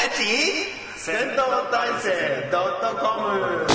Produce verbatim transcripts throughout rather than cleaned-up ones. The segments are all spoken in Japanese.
チ戦闘体制 .com。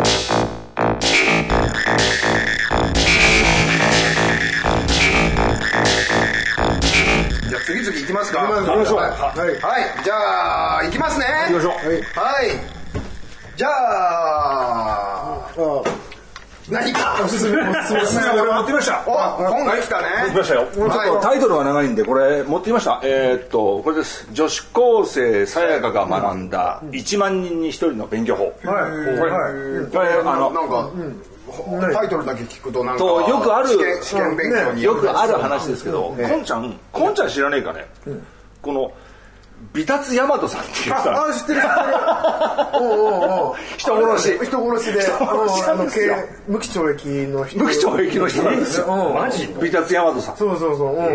じゃあ次々いきますか。 行きましょう。はい、 はい、じゃあいきますね。 行きましょう。 はい、はい、じゃあ、 あ何かおすすめおすすめおすすめ俺持ってきました。 お、本が来たね。 持ってきましたよ。ちょっとタイトルが長いんでこれ持ってきました。えー、っとこれです。女子高生さやかが学んだいちまんにんにひとりの勉強法。 はいこれ、 はいこれあのなんか、タイトルだけ聞くとなんかとよくある試験、試験勉強によくある話ですけど、こんちゃんこんちゃん知らねえかね。この美達大和さんっていうさ、 あ、知ってる知ってる。おうおうおう。 人殺し人殺しで、 人殺しなんですよ。 無期懲役の人。 無期懲役の人なんですよ。 マジ？ 美達大和さん。 そうそうそう。うんうん。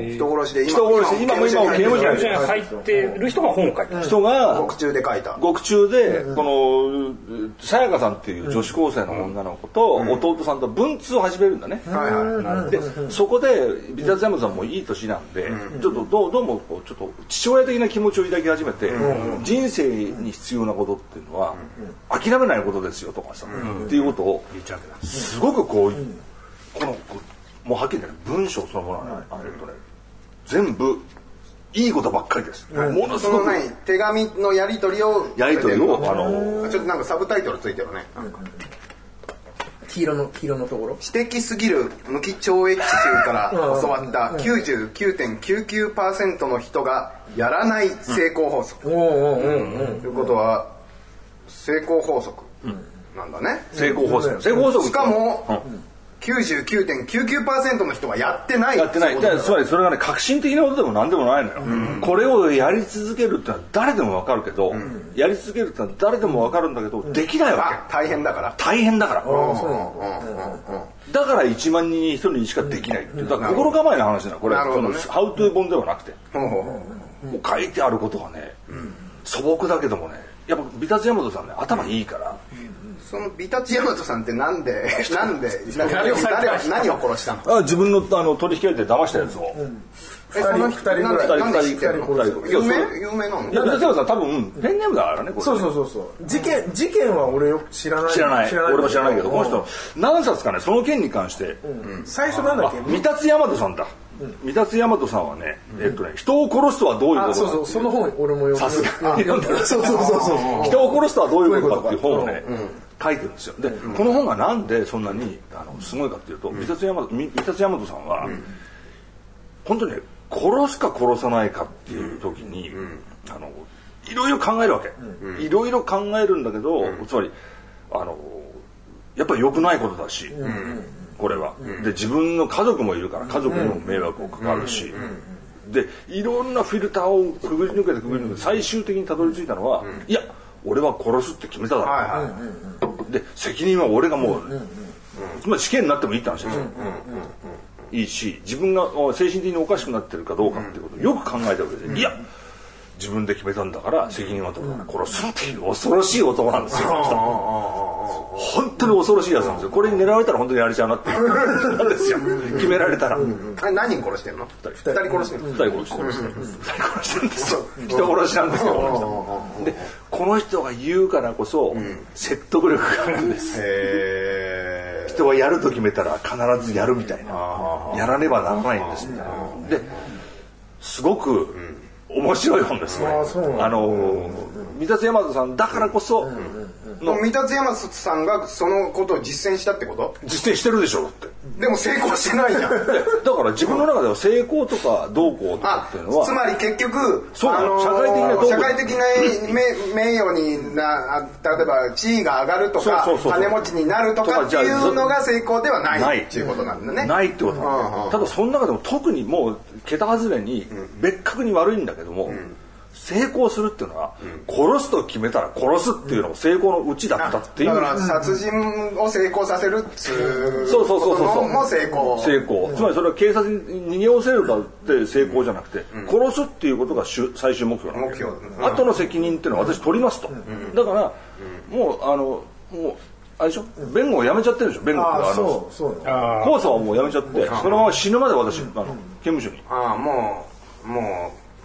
人殺しで人殺しで今も今も刑務所に書いてる人が本を書いてる。 人が獄中で書いた。 獄中でこのさやかさんっていう女子高生の女の子と弟さんと文通を始めるんだね。 はいはい。 でそこで美達大和さんもいい年なんで、ちょっとどうどうもこうちょっと父親的な気持ちを抱き始めて、人生に必要なことっていうのは諦めないことですよとかさ、っていうことをすごくこうこのもうはっきり言って文章そのものはね、あれとね全部いいことばっかりです。ものすごく手紙のやり取りをやり取りをあのちょっとなんかサブタイトルついてるね。 黄色の黄色のところ。 知的すぎる無期懲役囚から教わった きゅうじゅうきゅうてんきゅうきゅうパーセント の人がやらない成功法則。 おうおうおうおう。 ということは成功法則なんだね。 成功法則。成功法則。 しかも きゅうじゅうきゅうてんきゅうきゅうパーセント の人はやってない。 やってない。つまりそれがね革新的なことでも何でもないのよ。これをやり続けるってのは誰でもわかるけど、やり続けるってのは誰でもわかるんだけどできないわあ、大変だから。 け。大変だから。 そうだからいちまんにんにひとりにしかできないっていう。だから心構えの話なのこれ。そのハウトゥー本ではなくて。もう書いてあることがね素朴だけどもね、やっぱ美達大和さんね頭いいから。 その美達大和さんってなんでなんで誰を誰を何を殺したの？ あ、自分のあの取引相手で騙したやつを。 え、その人二人なんで二人なんで知ってるの？ 二人有名有名なの？ いや美達大和さん多分ペンネームだからねこれ。 そうそうそうそう。事件事件は俺よく知らない。 知らない。俺も知らないけどこの人何冊かねその件に関して最初なんだっけ？ 美達大和さんだ。美達大和さんはね、えっとね、人を殺すとはどういうことか。 そうそう、その本俺も読んだ。 さすが。読んだ。 そうそうそうそう。 人を殺すとはどういうことかっていう本をね、書いてるんですよ。で、この本がなんでそんなにあのすごいかっていうと、美達大和美達大和さんは本当にね、殺すか殺さないかっていう時に、あのいろいろ考えるわけ。いろいろ考えるんだけど、つまりあのやっぱり良くないことだし。これは、で自分の家族もいるから家族にも迷惑をかかるし、でいろんなフィルターをくぐり抜けてくぐり抜けて最終的にたどり着いたのは、いや俺は殺すって決めただろう、で責任は俺がもう、つまり死刑になってもいいって話ですよ、いいし自分が精神的におかしくなってるかどうかっていうことをよく考えたわけで、いや自分で決めたんだから責任は取るから殺すっていう恐ろしい男なんですよ。本当に恐ろしいやつなんですよ。これに狙われたら本当にやれちゃうなってなんですよ。決められたら。 何人殺してんの？二人殺してんの？ 二人殺してる。二人殺してるんですよ。人殺しなんですよこの人。でこの人が言うからこそ説得力があるんです。人はやると決めたら必ずやるみたいな。やらねばならないんですみたいな。ですごく面白い本ですね。あの美達大和さんだからこその美達大和さんがそのことを実践したってこと？ 実践してるでしょだって。 でも成功してないじゃん。 だから自分の中では成功とかどうこうとかっていうのはつまり結局そうあのー、 社会的な道具社会的な名名誉にな例えば地位が上がるとかそうそうそうそう金持ちになるとかっていうのが成功ではないっていうことなんだね。 ないってことなんだ、うん、ただその中でも特にもう桁外れに別格に悪いんだけども、うん、成功するっていうのは、うん、殺すと決めたら殺すっていうのが成功のうちだったっていう、 だから殺人を成功させるっていうそうそうそうそうも成功成功、つまりそれは警察に逃げ寄せるかって成功じゃなくて、うん、殺すっていうことが最終目標なの。 目標、 うん、後の責任っていうのは私取りますと、うん、だから、うん、もうあのもうあれでしょ、弁護をやめちゃってるでしょ、弁護ってあの控訴はもうやめちゃって、そのまま死ぬまで私あの刑務所にああもうもう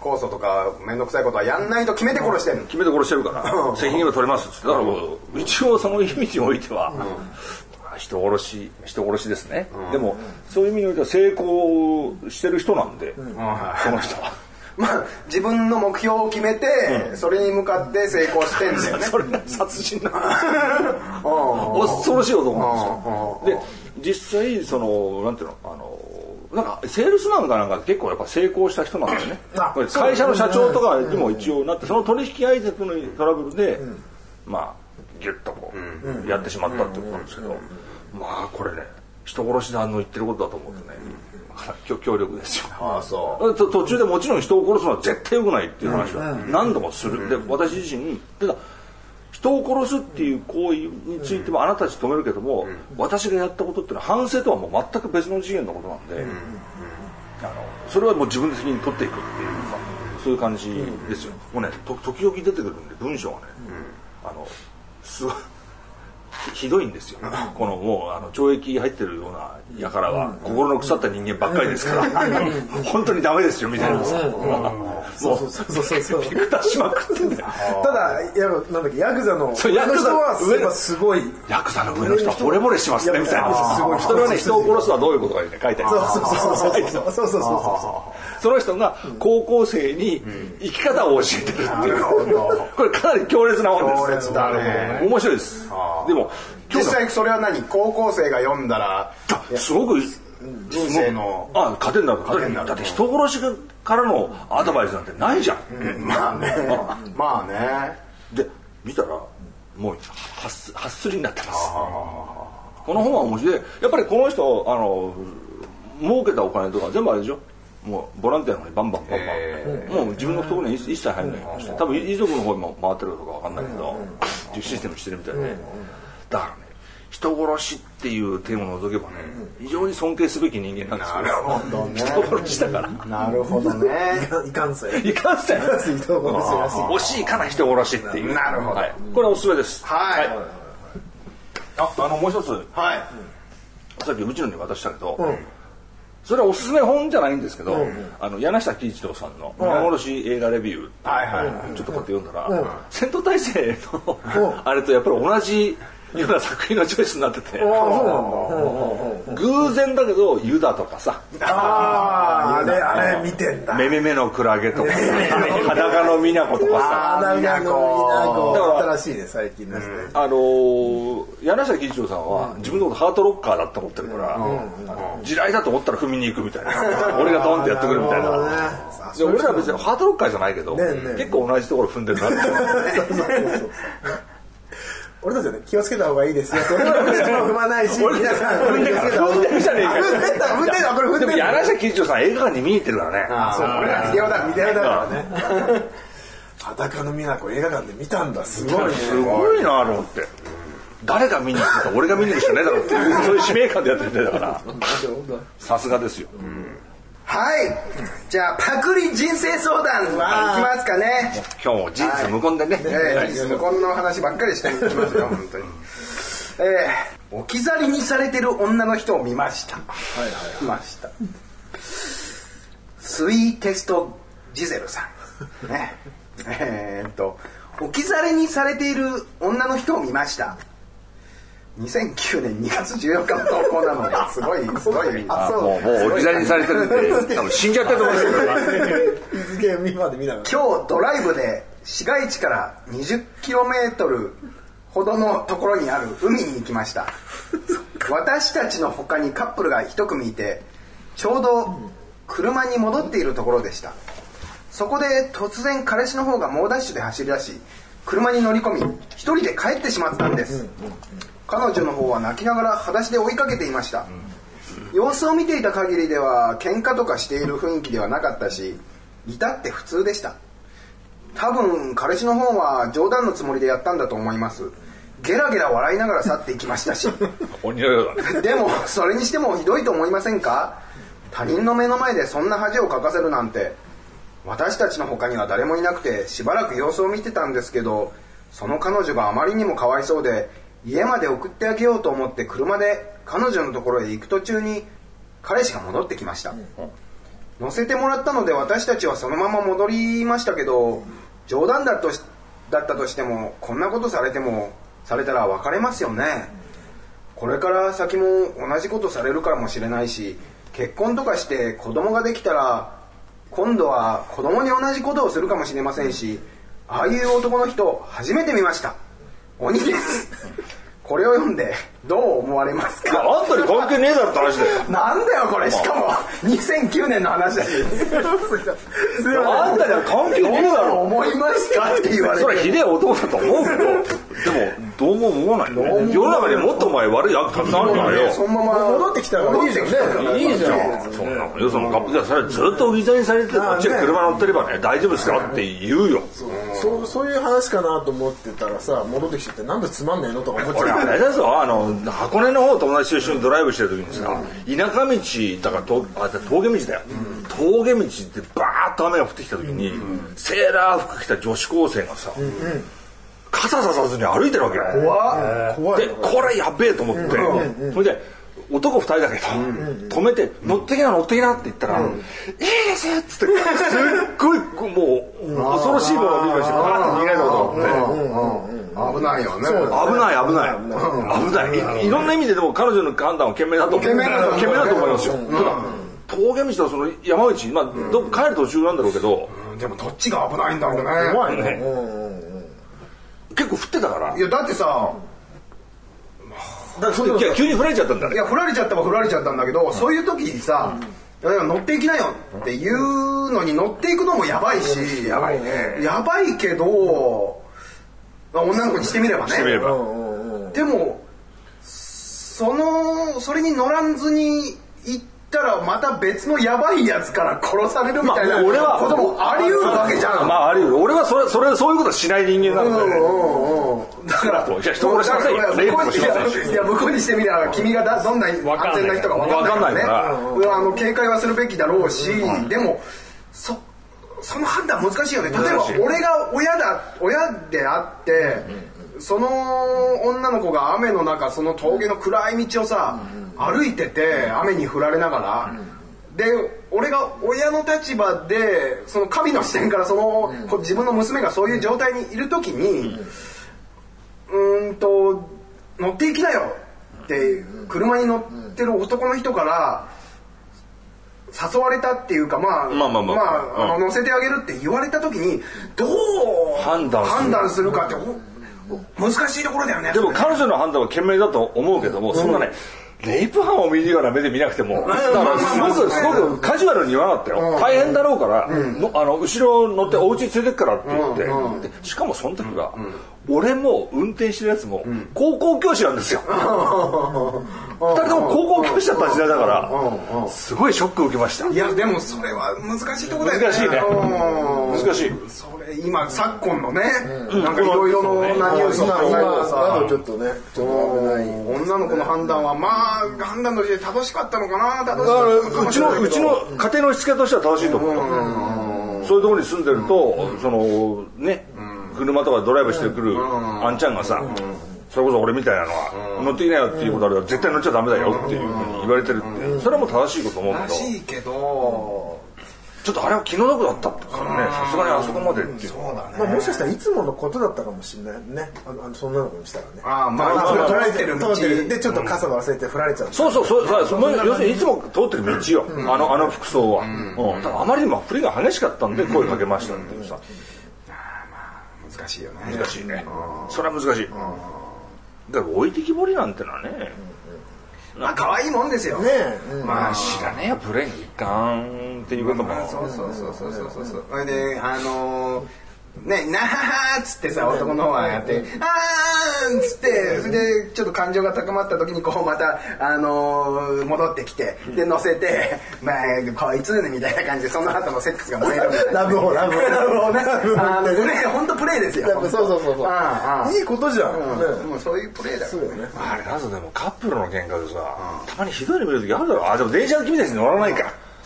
控訴とか面倒くさいことはやんないと決めて殺してるの。 決めて殺してるから責任は取れますっつってだからもう一応その意味においては、うん、人殺し人殺しですね、うん、でもそういう意味においては成功してる人なんで、うん、この人はまあ自分の目標を決めて、うん、それに向かって成功してんだよね。 それが殺人な恐ろしい男なんですよ。で実際そのなんていうのあのなんかセールスマンかなんか結構やっぱ成功した人なんだよね。会社の社長とかにも一応なってその取引相手とのトラブルで、うん、まあギュッとこうやってしまったってことなんですけど、まあこれね人殺し団の言ってることだと思うとね、うん、強力ですよ。 ああそう途中でもちろん人を殺すのは絶対良くないっていう話は何度もする。で私自身ただ人を殺すっていう行為についてもあなたたち止めるけども、うん、私がやったことっていうのは反省とはもう全く別の次元のことなんで、うん、あのそれはもう自分で責任取っていくっていうかそういう感じですよ、うん、もうねと時々出てくるんで文章がね、うん、あのすごいひどいんですよ、うん、このもうあの懲役入ってるような輩は、うん、心の腐った人間ばっかりですから、うん、本当にダメですよみたいなさ、うん、 そうそうそうそうそうピクタしまくってんだよ。 ただやなんだっけヤクザの上の人はすごいヤクザの上の人は惚れ惚れしますねみたいな。すごい人はね人を殺すのはどういうことかね書いてある。 そうそうそうそうそうそうそうそうその人が高校生に生き方を教えてるっていう、うん、これかなり強烈な本です。 強烈だね。 面白いです。でも実際それは何高校生が読んだらすごく人生のあ糧になる糧になる。だって人殺しからのアドバイスなんてないじゃん、 うん、まあねまあねで見たらもうはっすはっすりになってます。この本は面白い。やっぱりこの人あの儲けたお金とか全部あれでしょもうボランティアの方にバンバンバンバン、えー、もう自分の懐に一切入らないようにして多分遺族の方にも回ってるかどうか分かんないけどっていうシステムしてるみたいでだからね人殺しっていうテーマを除けばね非常に尊敬すべき人間なんですよ。 なるほどね。 人殺しだからなるほどね。 いかんせんいかんせん惜しいかな人殺しっていう。 なるほど、 はい、これおすすめです。 はい、 はい、ああのもう一つ、 はい、 さっきうちのに渡したけど、 うんそれはおすすめ本じゃないんですけど、うん、あの柳下喜一郎さんの「皆殺し映画レビュー」ちょっとこうやって読んだら、うん、戦闘態勢の、うん、あれとやっぱり同じような作品のチョイスになってて、偶然だけどユダとかさああれあれ見てんだめめめのクラゲとか裸の美奈子とかさ裸の美奈子新しいね最近ですね、 うん、あのー、柳下喜一郎さんは自分のことハートロッカーだって思ってるから、うんうん、地雷だと思ったら踏みに行くみたいな俺がドンってやってくるみたいな、ね、で俺らは別にハートロッカーじゃないけど、ねね、結構同じところ踏んでるなって俺たちはね気をつけた方がいいですよ。俺は踏まないし、皆さん踏んでるじゃねえか。 踏んでた踏んでたこれ踏んでる。 でも柳下喜一郎さん映画館に見に行ってるからね。 あそう俺はビデオだビデオだからね。裸の美奈子映画館で見たんだすごいね。 すごいなと思って。誰が見に行くか俺が見に行くしかねえだろっていうそういう使命感でやってるんだからさすがですよ。 はい、じゃあパクリ人生相談いきますかね。 今日も事実無根でね、 はい、事実無根の話ばっかりしていきますよ本当に。えー、置き去りにされてる女の人を見ました。はいはい、見ました。スイーテストジゼルさん、ね、えー、っと置き去りにされている女の人を見ました。にせんきゅうねんにがつじゅうよっかの投稿なのですごいすごいあそうもうもう置き去りにされてるんで多分死んじゃってると思うんですけど今日ドライブで市街地から にじゅっキロメートル ほどのところにある海に行きました。私たちの他にカップルが一組いてちょうど車に戻っているところでした。そこで突然彼氏の方が猛ダッシュで走り出し車に乗り込み一人で帰ってしまったんです。彼女の方は泣きながら裸足で追いかけていました。様子を見ていた限りでは喧嘩とかしている雰囲気ではなかったし至って普通でした。多分彼氏の方は冗談のつもりでやったんだと思います。ゲラゲラ笑いながら去っていきましたし鬼のようだね。 でもそれにしてもひどいと思いませんか。他人の目の前でそんな恥をかかせるなんて。私たちの他には誰もいなくてしばらく様子を見てたんですけどその彼女があまりにもかわいそうで家まで送ってあげようと思って車で彼女のところへ行く途中に彼氏が戻ってきました。 乗せてもらったので私たちはそのまま戻りましたけど、冗談だとしだったとしてもこんなことされてもされたら別れますよね。これから先も同じことされるかもしれないし、結婚とかして子供ができたら今度は子供に同じことをするかもしれませんし、ああいう男の人初めて見ました。鬼ですこれを読んでどう思われますか。 あんたに関係ねえだろって話だよ。 なんだよこれ、しかもにせんきゅうねんの話だしあんたには関係ねえだろ。 思いますかって言われて、 それはひでえ男だと思うけど、でもどうも思わないね。世の中にもっとお前悪い役たくさんあるからよ。 そのまま戻ってきたらいいじゃんね。 いいじゃん。そんなのよ、そのカップじゃそれずっと売り去りにされてこっちで車乗ってればね大丈夫ですかって言うよ。 そうそういう話かなと思ってたらさ、戻ってきてなんでつまんねえのとか思っちゃう。 俺あれだぞ、あの箱根の方友達と一緒にドライブしてる時にさ、田舎道だからとあ峠道だよ、うん、峠道でバーッと雨が降ってきた時に、うん、セーラー服着た女子高生がさ、うんうん、傘ささずに歩いてるわけよ。怖い。でこれやべえと思って、うんうん、それで男二人だけど、うんうん、止めて乗ってきな乗ってきなって言ったら、うん、いいですっつってすっごいもう恐ろしいものを見ましてバーッと逃げないと思って、 危ないよね。 危ない危ない危ない。いろんな意味ででも彼女の判断は賢明だと思う。賢明だと思いますよ。ただ峠道とその山道、まあど帰る途中なんだろうけど、 でもどっちが危ないんだろうね。 怖いね。 結構降ってたから。 いやだってさ。 だからいや急に振られちゃったんだね。 いや振られちゃったは振られちゃったんだけど、うん、そういう時にさ、うん、乗っていきなよっていうのに乗っていくのもやばいし、うん、やばいね。やばいけど女の子にしてみればね。 してみれば。 でもそのそれに乗らずに行ったらまた別のやばいやつから殺されるみたいなこともあり得るわけじゃん。 まああり得る。俺はそれそれそういうことはしない人間なので。 うんうんうんだからじゃあ人殺しなさいよ。レイプもしませんし。 いや向こうにしてみれば君がだどんな安全な人か分かんないからね。あの警戒はするべきだろうし、うん、でもそその判断難しいよね。例えば俺が親だ親であって、うん、その女の子が雨の中その峠の暗い道をさ、うん、歩いてて雨に降られながら、うん、で俺が親の立場でその神の視点からその、うん、自分の娘がそういう状態にいる時に、うん、うーんと乗っていきなよって車に乗ってる男の人から誘われたっていうかまあまあまあまあ、まあ、あの乗せてあげるって言われた時にどう判断する、判断するかって難しいところだよね。 でも彼女の判断は賢明だと思うけども、うん、そんなねレイプ犯を見るような目で見なくても、だからすごくすごくカジュアルに言わなかったよ。大変だろうからのあの後ろ乗ってお家連れてくからって言って、でしかもその時は俺も運転してるやつも高校教師なんですよ。ふたりとも高校教師だった時代だからすごいショックを受けました。 いやでもそれは難しいところだよね。 難しいね。難しい。 それ今昨今のね、なんかいろいろのなニュースを考えるとさ、 ちょっとね、ちょっと危ない。 女の子の判断はまあ判断として正しかったのかな。正しかったうちのうちの家庭のしつけとしては正しいと思う。そういうところに住んでるとそのね。車とかドライブしてくるあんちゃんがさ、それこそ俺みたいなのは乗っていないよっていうことあれば絶対乗っちゃダメだよっていうふうに言われてるってそれも正しいこと思うけど、 正しいけどちょっとあれは気の毒だったからね、さすがにあそこまでっていう。 そうだね。 まあもしかしたらいつものことだったかもしれないね。あのそんなのにしたらね。 ああまあ取られてる道でちょっと傘忘れて振られちゃう。 そうそうそうそう。要するにいつも通ってる道よ。あのあの服装は。うん。ただあまりにも振りが激しかったんで声かけましたっていうさ。 難しいよね。 難しいね。それは難しい。だから置いてきぼりなんてのはね。 まあ可愛いもんですよ。 ねえ。まあ知らねえよプレーに一貫っていうことも。 そうそうそうそうそうそう。それであのねなははっつってさ男の方はやってあーんっつってそれでちょっと感情が高まった時にこうまたあの戻ってきてで乗せてまあこいつみたいな感じでその後のセックスが燃えるみたいな。 ラブホラブホラブホね。あのね本当プレーですよ。 そうそうそうそう。いいことじゃん。 もうそういうプレーだよね。 あれだぞでもカップルの喧嘩でさたまにひどいの見る時あるだろ。あでも電車の君たちに乗らないか。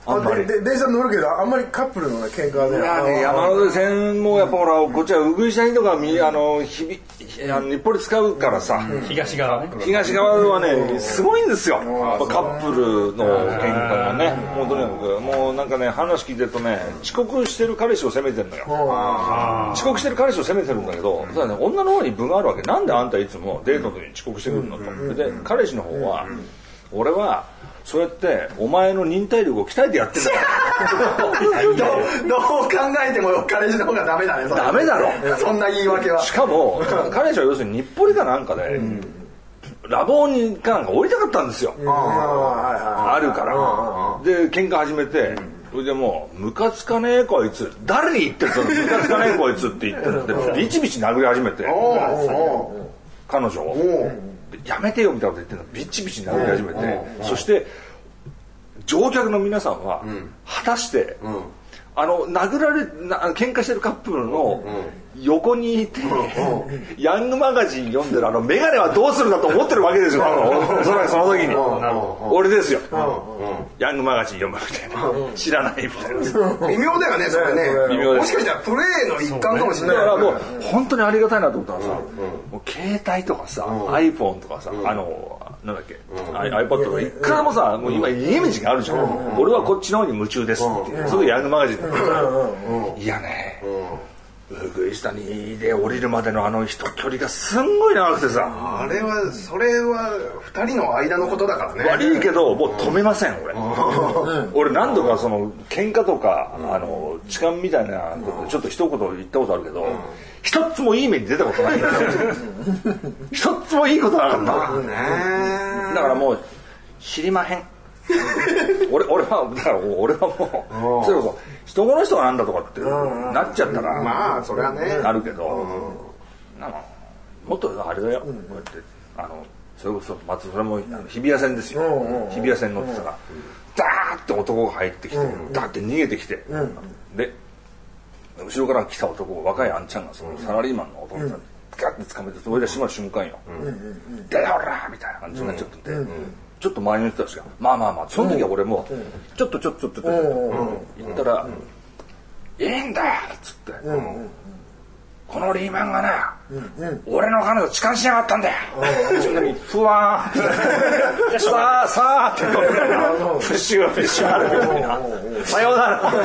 あんまりで電車乗るけどあんまりカップルのね喧嘩はね。 いやね、山手線もやっぱほらこっちはうぐい下にとかみあの日々あの日暮里使うからさ、うん、 東側ね東側はねすごいんですよ。カップルの喧嘩がね、もうとにかくもうなんかね話聞いてるとね遅刻してる彼氏を責めてるのよ。遅刻してる彼氏を責めてるんだけど、ただね女の方に分があるわけ。なんであんたいつもデートの時に遅刻してくるのと。で彼氏の方は俺はそうやってお前の忍耐力を鍛えてやってんだよど, どう考えても彼氏の方がダメだね。 ダメだろそんな言い訳は。 しかも彼氏は要するに日暮里かなんかで、うん、ラボにかなんか降りたかったんですよ。あ, あるからで喧嘩始めて、それでもうムカつかねえこいつ誰に言ってるのムカつかねえこいつって言ってるでビチビチ殴り始めて彼女をやめてよみたいなこと言ってるのビチビチ殴り始めて、そして乗客の皆さんは果たして、うん、あの殴られな喧嘩してるカップルの横にいて、うん、ヤングマガジン読んでるあのメガネはどうするんだと思ってるわけですよ。おそらくその時に俺ですよ、ヤングマガジン読むみたいな、知らないみたいな。 微妙だよねそれね。 微妙です。 もしかしたらプレーの一環かもしれない。 だからもう本当にありがたいなと思ったらさ、もう携帯とかさ iPhone とかさ、あのなんだっけ、うん、iPad とかいくらもさ、もう今イメージがあるじゃん、うん、俺はこっちの方に夢中ですっていう、うん、それでヤングマガジンで、うん、いやね、うぐい下にで降りるまでのあの人距離がすんごい長くてさ、 あれはそれはふたりの間のことだからね。 悪いけどもう止めません俺、うん、俺何度かその喧嘩とか、うん、あの痴漢みたいなことでちょっと一言言ったことあるけど、うん、一つもいい目に出たことないんだよ一つもいいことなかった、だからもう知りまへん俺, 俺はだから俺はもうそれこそ人殺しとかなんだとかってなっちゃったらまあそれはねなるけど、なんかもっとあれだよ、こうやってあのそれこそまずそれも日比谷線ですよ。日比谷線乗ってたらダーッて男が入ってきてダーッて逃げてきて、で後ろから来た男若いあんちゃんがそのサラリーマンの男さんガッて掴めてそれで閉まる瞬間よ、でほらみたいな感じになっちゃってて、ちょっと周りの人たちがまあまあまあその時は俺もちょっとちょっとちょっと言ったら「いいんだよ」っつって「このリーマンがな俺の彼女痴漢しやがったんだよ」ふわーんさあさあってプッシュプッシュあるみたいなさようなら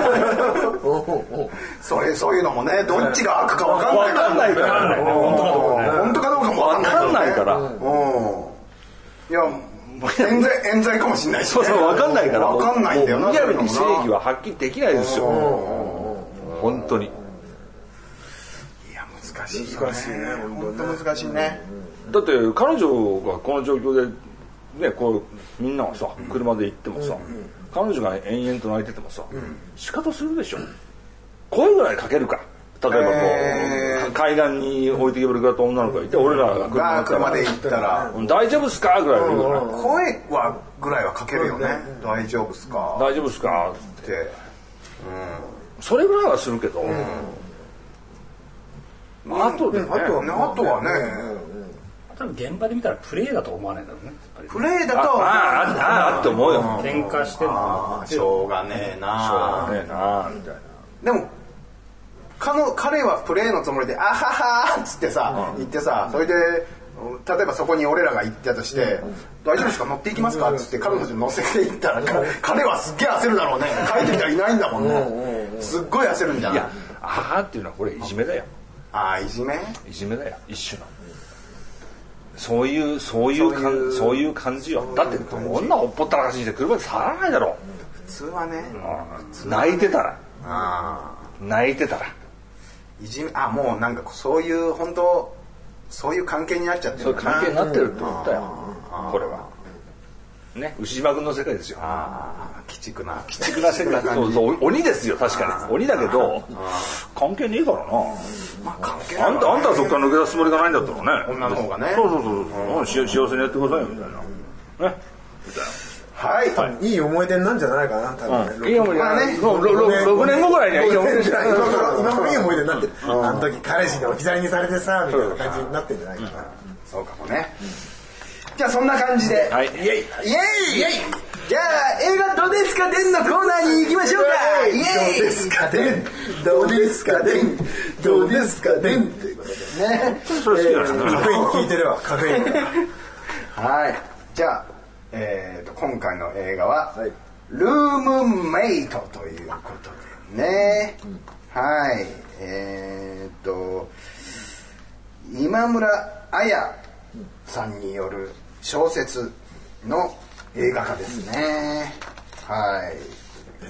それそういうのもねどっちが悪か分かんないから本当かどうかも分かんないからいや冤罪冤罪かもしれないし、ね、 そうそう分かんないから分かんないんだよな。 リアルに正義ははっきりできないですよ本当に。いや難しいよね。難しいね本当難しいね。 だって彼女がこの状況でねこうみんながさ車で行ってもさ、うんうん、彼女が延々と泣いててもさ、うん、仕方するでしょ。声ぐらいかけるか。例えばこう、えー、海岸に置いてけぼりくらった女の子がいて、俺らが車で行ったら大丈夫っすかぐらい言うから、 声はぐらいはかけるよね。大丈夫っすか大丈夫っすかって、うん、それぐらいはするけど、うんまあ、あとでね、 あとね、あとはね、 多分現場で見たらプレーだと思わないだろうね。 プレーだとはあああって思うよ。 喧嘩してるのしょうがねえなしょうがねえなみたいな。 でも彼はプレーのつもりで「あはは」っつってさ、うん、言ってさ、それで例えばそこに俺らが行ったとして「大丈夫ですか乗っていきますか?」っつって彼女乗せていったら彼はすっげえ焦るだろうね。帰ってきたらいないんだもんね。すっごい焦るんじゃない。いや 「あは」っていうのはこれいじめだよ。 ああいじめいじめだよ一種の。そういうそういう感そういう感じよ。だって女をほっぽったらかしにして車で触らないだろ普通はね。 泣いてたらあ泣いてたらいじめあもうなんかそういう本当そういう関係になっちゃってる。 そういう関係になってるってことだよこれはね。牛島君の世界ですよ。 ああ鬼畜な鬼畜な世界。そうそう鬼ですよ確かに鬼だけど関係ねえからな。 まあ関係ない。 あんたあんたはそこから抜け出すつもりがないんだったらね。 女の方がね。 そうそうそうそう幸せにやってくださいよみたいなねみたいな。 はい、 はい、いい思い出なんじゃないかな多分ね、うん、いい思い出まあねろくねんごぐらいにはいい思い出じゃない今もいい思い出になってる、うん、あの時彼氏に置き去りにされてさみたいな感じになってるんじゃないかな、うん、 そうかもね、うん、じゃあそんな感じで、 はい、イエイイエイイエイじゃあ映画どうですかでんのコーナーに行きましょうか。イエーイ。 どうですかでんどうですかでんどうですかでんということでね。 それ好きだね。 カフェイン効いてるわカフェイン。 はい。じゃあ、えー、と今回の映画は、 はい、 ルームメイトということでね、うん、はい。えー、と今村彩さんによる小説の映画化ですね。はい。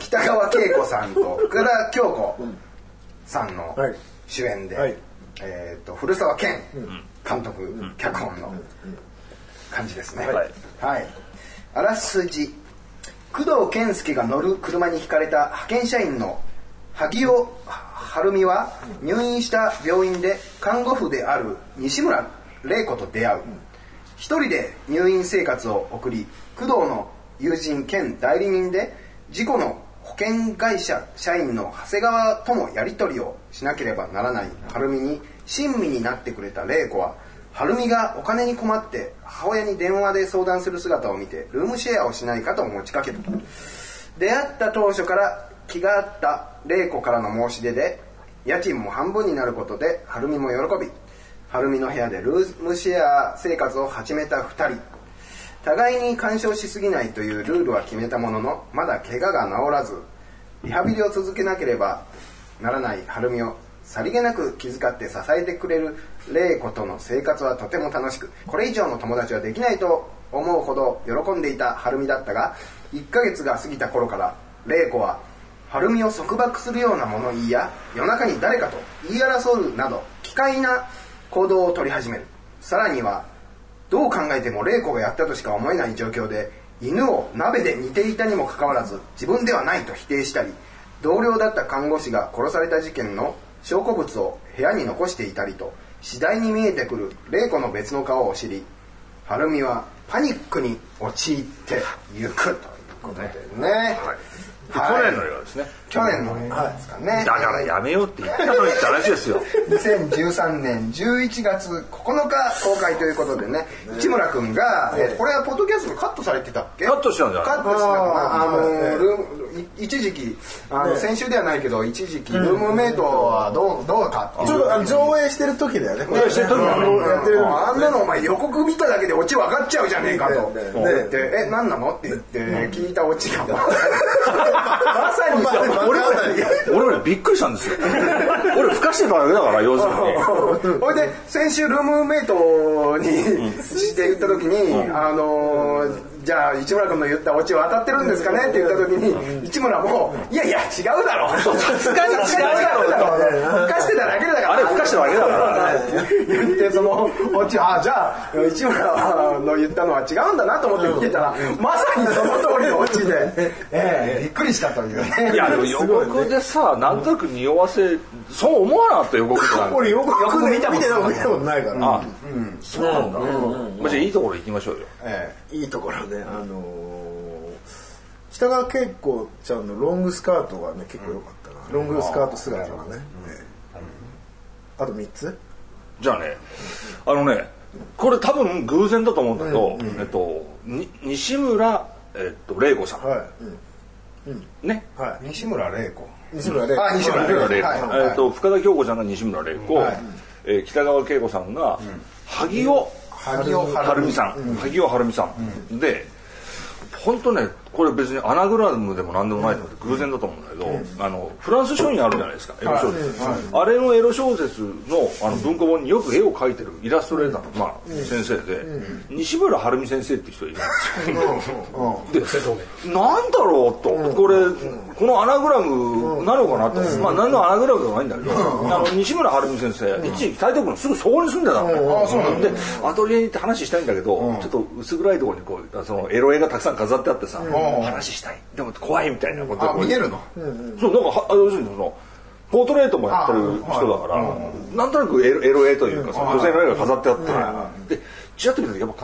北川景子さんと深田恭子さんの主演で、はい、えー、と古澤健監督、うん、脚本の感じですね。はい。はい、あらすじ。工藤健介が乗る車にひかれた派遣社員の萩尾晴美は入院した病院で看護婦である西村玲子と出会う。一人で入院生活を送り、工藤の友人兼代理人で事故の保険会社社員の長谷川ともやり取りをしなければならない晴美に親身になってくれた玲子は、晴美がお金に困って母親に電話で相談する姿を見てルームシェアをしないかと持ちかける。出会った当初から気があった玲子からの申し出で家賃も半分になることで晴美も喜び、晴美の部屋でルームシェア生活を始めたふたり。互いに干渉しすぎないというルールは決めたものの、まだ怪我が治らずリハビリを続けなければならない晴美をさりげなく気遣って支えてくれる玲子との生活はとても楽しく、これ以上の友達はできないと思うほど喜んでいた晴美だったが、いっかげつが過ぎた頃から玲子は晴美を束縛するような物言いや夜中に誰かと言い争うなど奇怪な行動を取り始める。さらにはどう考えても玲子がやったとしか思えない状況で、犬を鍋で煮ていたにもかかわらず自分ではないと否定したり、同僚だった看護師が殺された事件の証拠物を部屋に残していたりと、次第に見えてくる玲子の別の顔を知り、晴美はパニックに陥ってゆくということでね。はい去年の映画ですね。 去年の映画ですかね。 だからやめようって言ったのにって話ですよ。 にせんじゅうさんねんじゅういちがつここのか公開ということでね、市村君が、えー、これはポッドキャストカットされてたっけ？ カットしたんじゃない？ カットしたかな。あのー、一時期あの、ね、先週ではないけど一時期、うん、ルームメイトはどうどうかってちょっとあの上映してる時だよね。 上映してる時だね。 やってる。あんなのお前予告見ただけでオチ分かっちゃうじゃねえかと。で、ね、え何なのって言って聞いたオチがまさに俺俺俺びっくりしたんですよ。俺ふかしてただけだから要するに。 ほいで先週ルームメイトにして言った時に、うん、あのー、じゃあ市村君の言ったオチは当たってるんですかねって言った時に市村もいやいや違うだろう。さすがに違うだろう。ふかしてただけだから。 あれふかしてただけだから言ってそのオチあじゃあ市村の言ったのは違うんだなと思って見てたら、まさにその通りのオチで、えー、びっくりしたというね。 いやでも予告でさ、なんとなく匂わせそう思わなかった予告ってなんか。 俺予告見たことないから。 あ、うん、そうなんだ。まあじゃあいいところ行きましょうよ。 ええ、いいところね。あの北川景子ちゃんのロングスカートがね結構良かったな。ロングスカート姿がね。あとみっつ？ じゃあね、あのね、これ多分偶然だと思うんだけど、えっと西村えっと玲子さん。はい。ね。 はい。西村玲子。 西村玲子。 あ、西村玲子。えっと深田恭子さんが西村玲子、え北川景子さんが萩尾萩尾晴美さん、萩尾晴美さんで、本当ねこれ別にアナグラムでも何でもないので偶然だと思うんだけど、あのフランス書院あるじゃないですか、エロ小説、あれのエロ小説のあの文庫本によく絵を描いてるイラストレーターの、まあ先生で、西村晴美先生って人がいるんですよ。でなんだろうと、これこのアナグラムなのかなと、まあ何のアナグラムでもないんだけど、あの西村晴美先生一時期台東区のすぐそこに住んでたのね。でアトリエに行って話したいんだけど、ちょっと薄暗いところにこうそのエロ絵がたくさん飾ってあってさ、話したいでも怖いみたいなことで、 あ見えるの？ そうなんか要するにそのポートレートもやってる人だから、なんとなくエロ、エロ絵というかさ、女性の絵が飾ってあって、でちらっと見た時やっぱかなり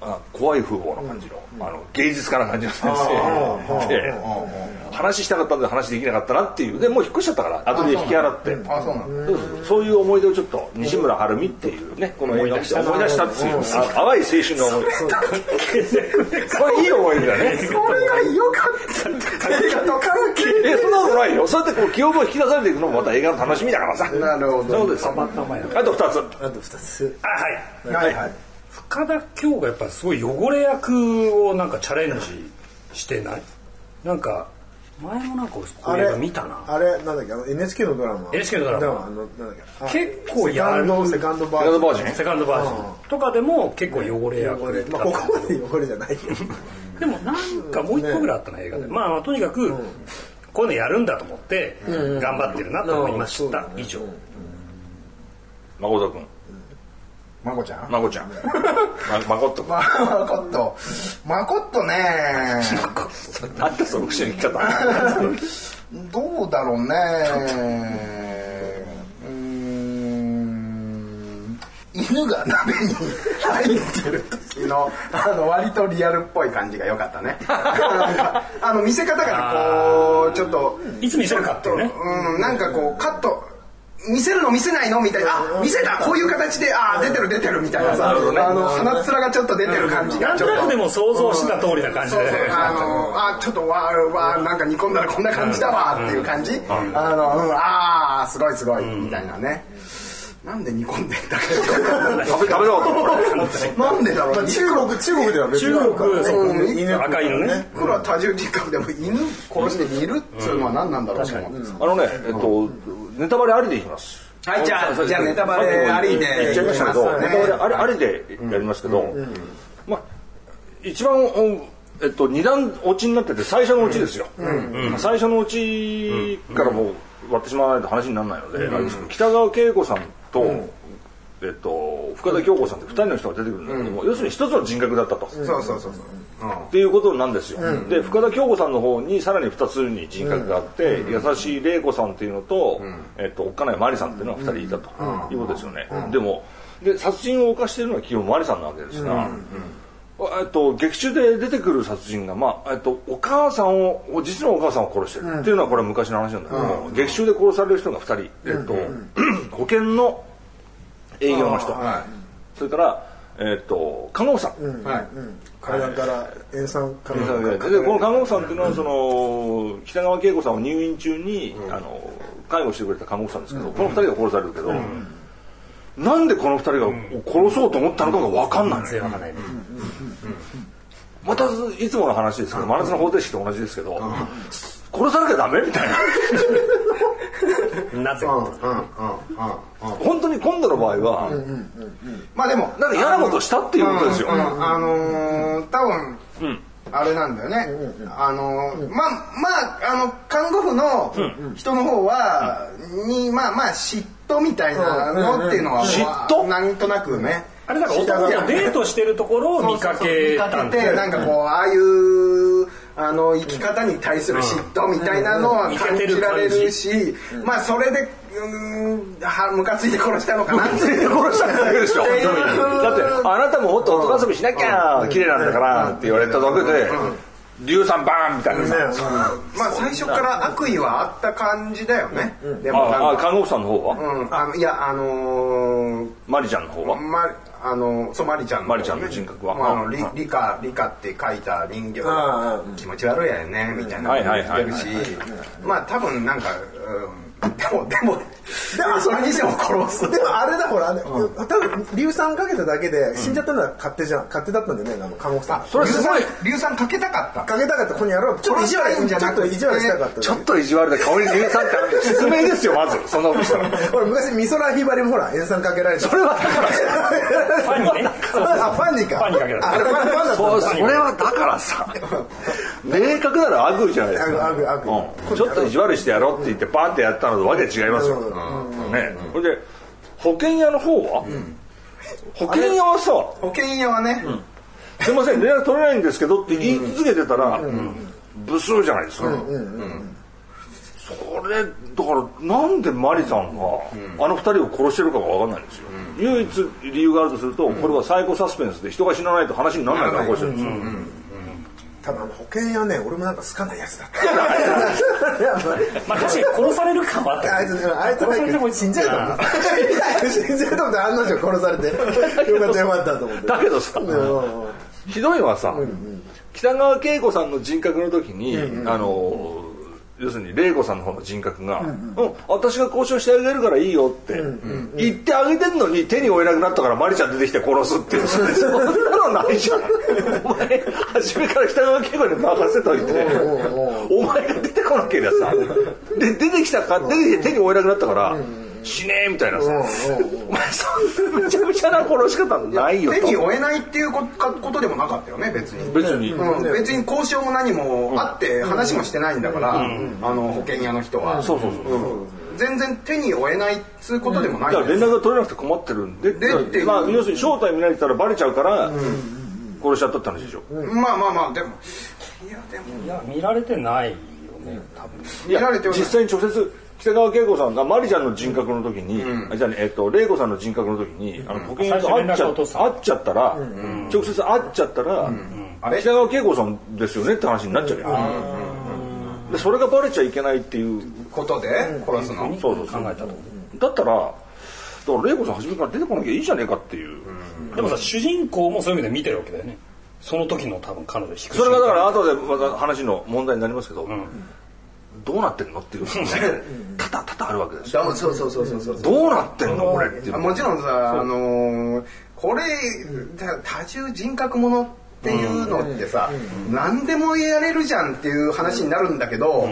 あ怖い風貌な感じの、うん、あの芸術家な感じの先生で話したかったんで話できなかったなっていうでもう引っ越しちゃったから後で引き払ってあそうなんそうそうそういう思い出をちょっと西村晴美っていうねこの映画を思い出したっていう淡い青春の思い出これいい思い出だねそれが良かった映画と関係えそんなことないよそうやってこう記憶を引き出されていくのもまた映画の楽しみだからさなるほどそうですあとふたつあとふたつあはいはいはい深田恭がやっぱすごい汚れ役をなんかチャレンジしてないなんか前もなんかこれ見たなあれなんだっけあの エヌエイチケー のドラマエヌエイチケー のドラマあのなんだっけ結構やるセカンドバージョンセカンドバージョンとかでも結構汚れ役汚れまあここまで汚れじゃないでもなんかもう一個ぐらいあったな映画でまあとにかくこういうのやるんだと思って頑張ってるなと思いました以上誠君まこちゃんまこちゃんまこっとまこっとまこっとねなんだその口の聞き方どうだろうねうーん犬が鍋に入ってる時のあの割とリアルっぽい感じが良かったねなんかあの見せ方がこうちょっといつ見せるかっていうねうんなんかこうカット見せるの見せないのみたいなあ見せたこういう形であ出てる出てるみたいなさ、ね、あの鼻面がちょっと出てる感じがちょっとなんとなくでも想像した通りな感じで、 そうそうあのあちょっとわわなんか煮込んだらこんな感じだわっていう感じ、うん、あの、うん、あすごいすごいみたいなね、うん、なんで煮込んでんだけど食べ食べろと思ってなんでだろう、まあ、 中国中国では別に中国、 うん、 犬赤犬ねいくら多重人格でも犬殺して煮るっていうのは何なんだろうと思って、 うん、あのねえっとネタバレありでいきますはいじゃあじゃあネタバレありで言っちゃいましたけどネタバレありありでやりますけど、まあ一番えっと二段落ちになってて最初の落ちですよ。最初の落ちからもう割ってしまわないと話にならないので、北川景子さんとえっと深田恭子さんってふたりの人が出てくるんだけども、要するに一つの人格だったと。 そうそうそうそう。 っていうことなんですよ、うん、で深田恭子さんの方にさらにふたつに人格があって、うん、優しい玲子さんっていうのと、うんえっと、おっかないマリさんっていうのがふたりいたと、うん、いうことですよね、うん、でもで殺人を犯しているのは基本マリさんなわけですが、うんうんえっと、劇中で出てくる殺人が、まあえっと、お母さんを実のお母さんを殺してる、うん、っていうのはこれは昔の話なんだけども、うん、劇中で殺される人がふたり、えっとうん、保険の営業の人、はい、それからえっと看護婦さん、うんはい階段から塩酸看護婦でこの看護婦さんっていうのはその北川景子さんを入院中に、うん、あの介護してくれた看護婦さんですけど、うん、このふたりが殺されるけど、うん、なんでこのふたりが殺そうと思ったのかが分かんない、うん、またいつもの話ですけど真夏の方程式と同じですけど、うん、殺さなきゃダメみたいななぜ、 うんうんうんうん、 本当に今度の場合は、うんうんうんうん、まあでもなんか嫌なことしたっていうことですよ、 あの、うん、あのー、多分、うん、あれなんだよね、うんうん、あのーうん、まあまああの看護婦の人の方は、うん、にまあまあ嫉妬みたいなのっていうのは、うん、 嫉妬なんとなくね、 あれだから男がデートしてるところを見かけたんで、 なんかこうああいうあの生き方に対する嫉妬みたいなのは感じられるし、うん、まあそれでうんはムカついて殺したのかなって殺しただけでしょだってあなたももっと男遊びしなきゃ綺麗なんだからって言われただけで硫酸バーンみたいなさ、 うん、まあ最初から悪意はあった感じだよね、うん、 でもああ看護婦さんの方は、 うん、あのいやあのー、 マリちゃんの方は、 まあのそうマリちゃんの、ね、 マリちゃんの人格は、 まあ、あのリリカリカって書いた人形気持ち悪いやねみたいなの言ってるし、まあ多分なんか、うん、でもでもでもそれにしても殺す。 でもあれだほら、うん、多分硫酸かけただけで死んじゃったのは勝手じゃん、勝手だったんだよね、あの看護婦さん。 それすごい硫酸かけたかった。 かけたかったここにやろう。ちょっと意地悪ちょっと意地悪したかった。 ちょっと意地悪で顔に硫酸ってある。失明ですよまず。そんなことしたら。 俺昔美空ひばりもほら塩酸かけられた。 それはだからファンにね。 あファンにか。 ファンにかけられた。 あれファンだった。 そうそれはだからさ。明確なら悪意じゃないですか。 悪悪悪。ちょっと意地悪してやろうって言ってバーンってやったのとわけ違いますよ。ね。それで保険屋の方は、うん、保険屋はさ保険屋はね、 うん、すいません連絡取れないんですけどって言い続けてたら、うんうん、ブスーじゃないですか、うんうんうん、 それだからなんでマリさんがあの二人を殺してるかが分かんないんですよ、うん、唯一理由があるとすると、うん、これはサイコサスペンスで人が死なないと話にならないから殺してるんですよ、うんうんうん、 多分保険屋ね俺もなんか好かないやつだったまあ確かに殺される感はあったあいつあいつなんか死んじゃうと思って死んじゃうと思って案の定殺されてよかったよかったと思ってだけどさ、うん、ひどいのはさ、うんうん、北川景子さんの人格の時に、うんうん、あの要するに玲子さんの方の人格が、うんうんうん、私が交渉してあげるからいいよって言ってあげてんのに手に負えなくなったからマリちゃん出てきて殺すっていうそんなのないじゃんお前初めから北川景子に任せといてお前が出てこなければさで出てきたか出てきて手に負えなくなったから死ねーみたいなさお前そんなめちゃめちゃな殺し方ないよ手に負えないっていうことでもなかったよね別に別に、 うん、別に交渉も何もあって話もしてないんだから、うん、あの保険屋の人は、 うん、そうそうそう、 うん、全然手に負えないっつうことでもない、 うん、連絡が取れなくて困ってるんででってまあ、要するに正体見られたらバレちゃうから、うん、殺しちゃったって話でしょ、 うん、まあまあまあでもいやでもいや見られてないよね多分いや見られて実際に直接北川景子さんがマリちゃんの人格の時に、うん、じゃあねえっと玲子さんの人格の時に、うん、あの保険屋と会っちゃ会っちゃったら、うん、直接会っちゃったら、うん、あれ北川景子さんですよねって話になっちゃうよ、うん、でそれがバレちゃいけないっていうことで殺すの、 うん、そうそう考えたとだったらだから玲子さん初めから出てこなきゃいいじゃねえかっていう、 うん、でもさ主人公もそういう意味で見てるわけだよねその時の多分彼女引くそれがだから後でまた話の問題になりますけど、うんどうなってんのっていうのがね多々多々あるわけですよそうそうそうそうそうどうなってんのこれっていうもちろんさあのー、これ多重人格ものっていうのってさ、うん、何でもやれるじゃんっていう話になるんだけど、うん、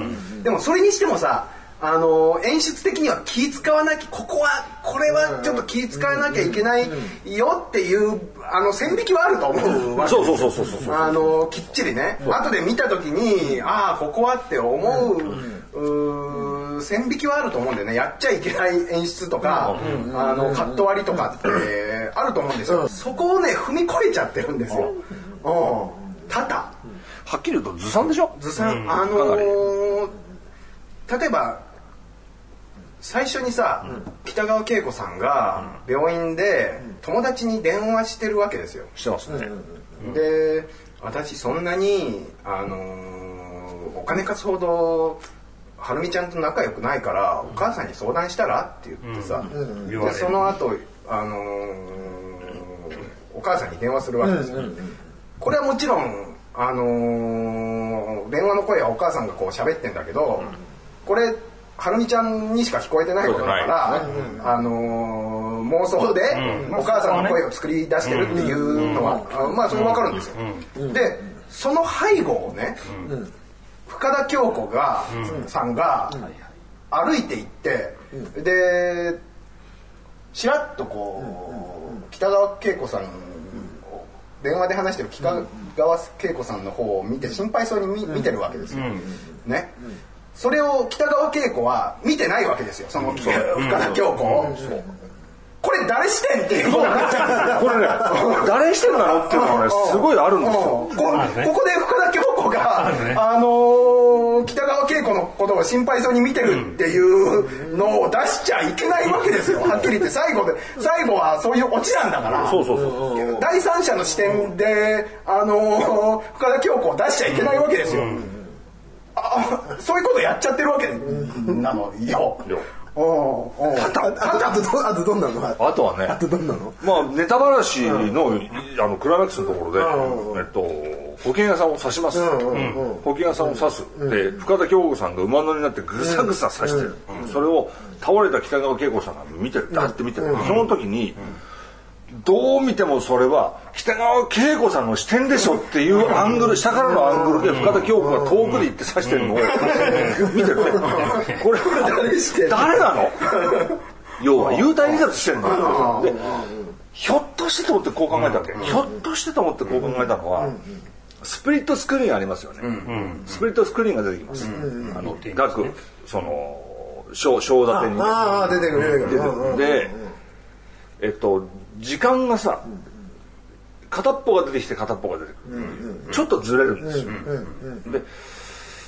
でもそれにしてもさあの演出的には気使わなきゃここはこれはちょっと気使わなきゃいけないよっていうあの線引きはあると思うわけそうそうそうそうそうあのきっちりね後で見た時にああここはって思う、う線引きはあると思うんだよねやっちゃいけない演出とかあのカット割りとかってあると思うんですよそこをね踏み越えちゃってるんですよ多々 はっきり言うとずさんでしょずさんあのー、例えば最初にさ、うん、北川景子さんが病院で友達に電話してるわけですよ。 してますね。 で、私そんなにあのー、お金貸すほどはるみちゃんと仲良くないからお母さんに相談したらって言ってさ、うん、でその後あのー、お母さんに電話するわけですよ。これはもちろんあのー、電話の声はお母さんがこう喋ってんだけど、これはるみちゃんにしか聞こえてないことだから、うんあのー、妄想でお母さんの声を作り出してるっていうのは、うん、まあそれ分かるんですよ、うん、でその背後をね、うん、深田恭子が、うん、さんが歩いていって、うん、でしらっとこう、うん、北川景子さんを電話で話してる北川景子さんの方を見て心配そうに 見,、うん、見てるわけですよ、うん、ね、うんそれを北川景子は見てないわけですよその深田恭子を、うん、これ誰視点っていうのがこれね誰視点なのっていうのがねすごいあるんですよこ, ここで深田恭子が、あのー、北川景子のことを心配そうに見てるっていうのを出しちゃいけないわけですよはっきり言って最後で最後はそういうオチなんだからそうそうそう第三者の視点で、あのー、深田恭子を出しちゃいけないわけですよ、うんあそういうことやっちゃってるわけなのよ。おおあとあとあとどんなの？ あとはね。 あとどんなの？ まあネタばらしの、うん、あのクライマックスのところで、うん、えっと保険屋さんを刺します。うん、保険屋さんを刺す。うん、で深田恭子さんが馬乗りになってぐさぐさ刺してる。うん、それを倒れた北川景子さんが見てる。だって見てる。うん、その時に。うんどう見てもそれは北川景子さんの視点でしょっていうアングル下からのアングルで深田恭子が遠くで行って刺してるのを見てるこれ誰なの要は幽体離脱してるのでひょっとしてと思ってこう考えたわけひょっとしてと思ってこう考えたのはスプリットスクリーンありますよねスプリットスクリーンが出てきますあの額その小立てにああ出てくる出てくるでえっと時間がさ片っぽが出てきて片っぽが出てくる、うんうん、ちょっとずれるんですよ、うんうん、で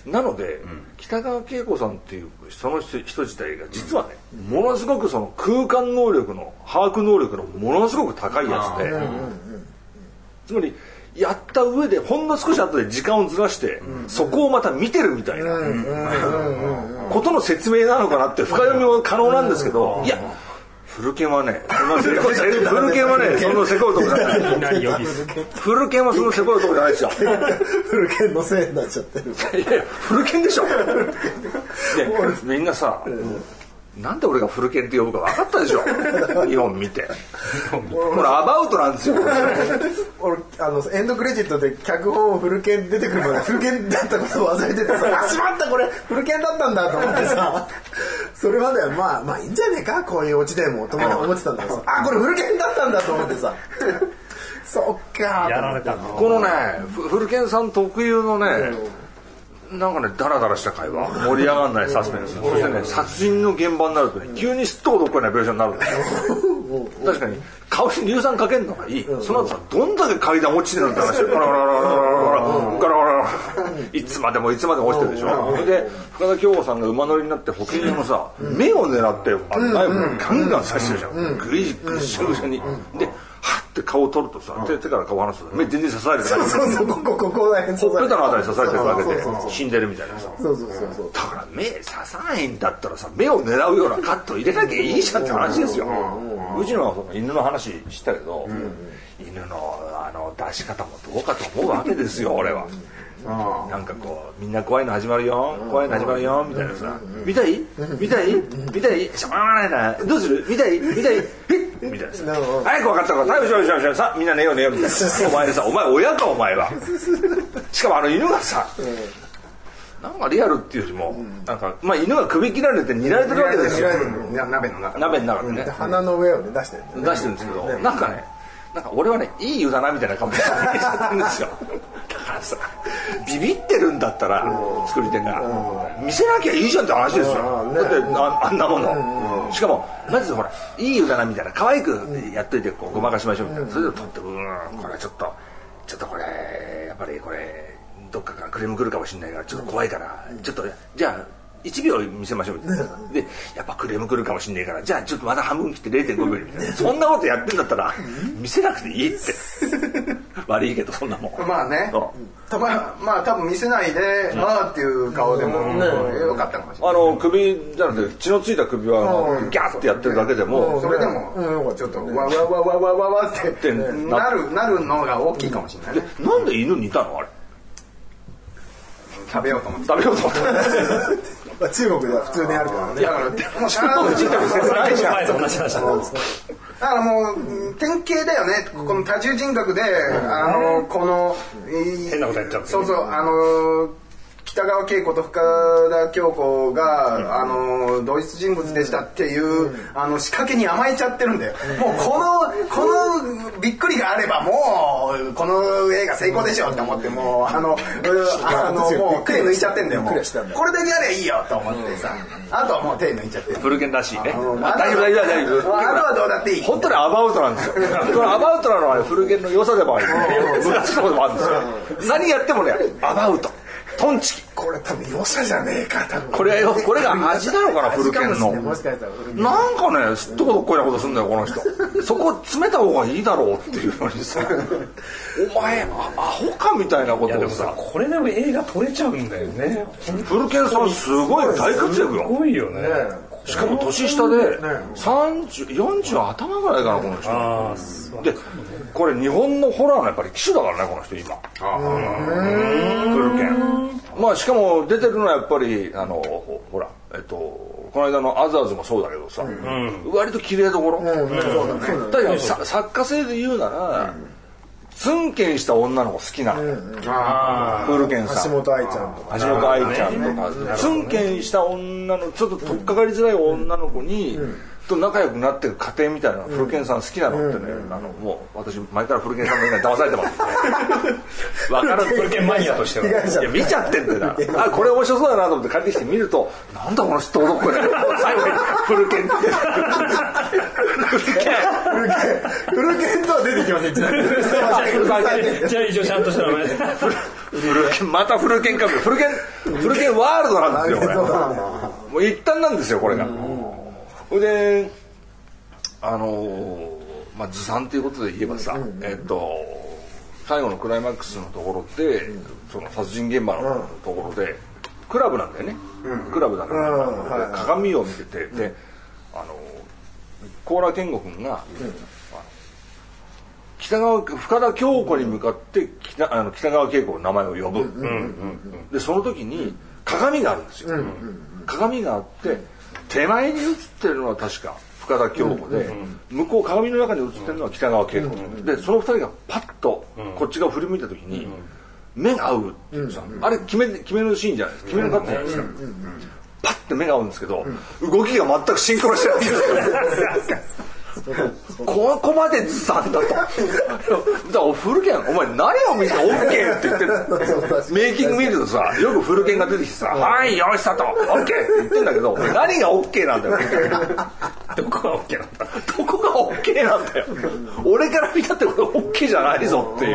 なので、うん、北川景子さんっていうその人自体が実はね、うん、ものすごくその空間能力の把握能力のものすごく高いやつで、うん、つまりやった上でほんの少し後で時間をずらして、うん、そこをまた見てるみたいなことの説明なのかなって深読みも可能なんですけど、いや古剣はね、古剣はね、そのせこいとこじゃない。古剣はそのせこいとこじゃないですよ。 古剣のせいになっちゃってる。 いや、古剣でしょ。で、みんなさ、なんで俺が古剣って呼ぶか分かったでしょ。日本見て。これアバウトなんですよ。 俺あのエンドクレジットで脚本古剣出てくるまで古剣だったことを忘れててさ、あしまったこれ古剣だったんだと思ってさ、それまではまあまあいいんじゃねえかこういうオチでもと思ってたんだけど、あこれ古剣だったんだと思ってさ。そっか。 やられた。 このね古剣さん特有のね。なんかねダラダラした会話盛り上がらないサスペンス、そしてね殺人の現場になるとね急にすっとこどっこいな描写になるんですよ。確かに顔に硫酸かけるのがいい、その後さどんだけ階段落ちてるんだ話ガラガラガラガラガラガラいつまでもいつまでも落ちてるでしょ。それで深田恭子さんが馬乗りになって保険屋のさ目を狙ってあのナイフガンガン刺してるじゃん、グリグシャグシャにではって顔を取るとさ、手, 手から顔離すと目全然刺されてない。 そうそうここここら辺ほっぺたのあたり刺されてるだけで死んでるみたいなさ。 そうそうそうそう。 だから目刺さないんだったらさ目を狙うようなカット入れなきゃいいじゃんって話ですよ。うちの犬の話したけど、うん、犬のあの出し方もどうかと思うわけですよ俺は。なんかこうみんな怖いの始まるよ怖いの始まるよみたいなさ、見たい見たい見たいしょうがないなどうする見たい見たいえみたいなさ、早く分かったから逮捕しろしろしろさみんな寝よう寝ようみたいなお前さお前親かお前は。しかもあの犬がさなんかリアルっていうよりもなんかまあ犬が首切られて煮られてるわけですよ。 鍋の中鍋の中でね鼻の上をね出してる出してるんですけど、なんかねなんか俺はねいい湯だなみたいな感じでしてるんですよ。だからさビビってるんだったら作り手が見せなきゃいいじゃんって話ですよ。だって あ, あんなものしかもまずほらいい湯だなみたいな可愛くやっといてこうごまかしましょうみたいな、それで撮ってうんこれちょっとちょっとこれやっぱりこれどっかからクレーム来るかもしれないからちょっと怖いからちょっとじゃあいちびょう見せましょうみたいなでやっぱクレーム来るかもしれないからじゃあちょっとまた半分切って れいてんごびょうみたいなそんなことやってんだったら見せなくていいって悪いけどそんなもんまあねたままあ多分見せないでああっていう顔でもよかったかもしれない。 あの首じゃなくて血のついた首はギャーってやってるだけでもそれでもちょっとわわわわわわわってなるなるのが大きいかもしれない。 なんで犬似たのあれ食べようと思って食べようと思って中国では普通にあるからね。 だからもうしゃあないじゃん。だからもう典型だよね。この多重人格であのこの変なことやっちゃう。 そうそうあの北川景子と深田恭子があの同一人物でしたっていうあの仕掛けに甘えちゃってるんだよ。もうこのこのびっくりがあればもうこの映画成功でしょって思ってもうあのあのもう手抜いちゃってんだよ。もうこれだけやればいいよと思ってさ、あとはもう手抜いちゃってる。 古剣らしいね。大丈夫大丈夫大丈夫。あとはどうだっていい。 本当にアバウトなんですよ。このアバウトなのは古剣の良さでもある。ムカつくこともあるんですよ。何やってもねアバウト。トンチキこれ多分良さじゃねえか多分これこれが味なのかな古剣のなんかねすっとこどっこいなことすんだよこの人そこ詰めた方がいいだろうっていうのにさお前アホかみたいなことをさこれでも映画撮れちゃうんだよね。 古剣さんすごい大活躍よ。 すごいよね。 しかも年下でさんじゅう、よんじゅう頭ぐらいかなこの人。あでこれ日本のホラーのやっぱり騎手だからねこの人今。古剣まあしかも出てるのはやっぱりあの ほ, ほらえっとこの間のアザーズもそうだけどさ、うん、割と綺麗どころ、うんうん、だけど作家性で言うなら、うんツンケンした女の子好きなの、うん、古剣さん橋本愛ちゃんとか橋本愛ちゃんとかツンケンした女のちょっと取っかかりづらい女の子に、うん、と仲良くなっていく過程みたいな古剣さん好きなのってね、うん、あのもう私前から古剣さんの映画に騙されてます分かる古剣マニアとしてはいや見ちゃってんだよなあこれ面白そうだなと思って借りてきて見るとなんだこの人男これ最後に古剣ってフルケンフルケンとは出てきません。 じゃあ一応ちゃんとした名前で。 フルケンまたフルケンかフルケンフルケンワールドなんですよこれ。もう一旦なんですよこれが。それであのー、まあずさんということで言えばさ、えっと最後のクライマックスのところで、その殺人現場のところでクラブなんだよね。クラブだから鏡を見ててで、あの高良健吾君が。北川深田恭子に向かって北あの北川景子の名前を呼ぶ、うんうんうん、でその時に鏡があるんですよ、うんうんうん、鏡があって手前に映ってるのは確か深田恭子で、うんうん、向こう鏡の中に映ってるのは北川景子、うんうん、でそのふたりがパッとこっち側振り向いた時に、うん、目が合うっていうさ、うん、あれ決め決めのシーンじゃないですか決めのカットじゃないですか、うんうんうん、パッて目が合うんですけど、うん、動きが全くシンクロしてないんですよここまでずさんだとだからフルケンお前何を見て OK って言ってるメイキング見るとさよくフルケンが出てきてさはいよしさと OK って言ってんだけど何が OK なんだよどこが OK なんだどこが OK なんだよ俺から見たってこれ OK じゃないぞっていう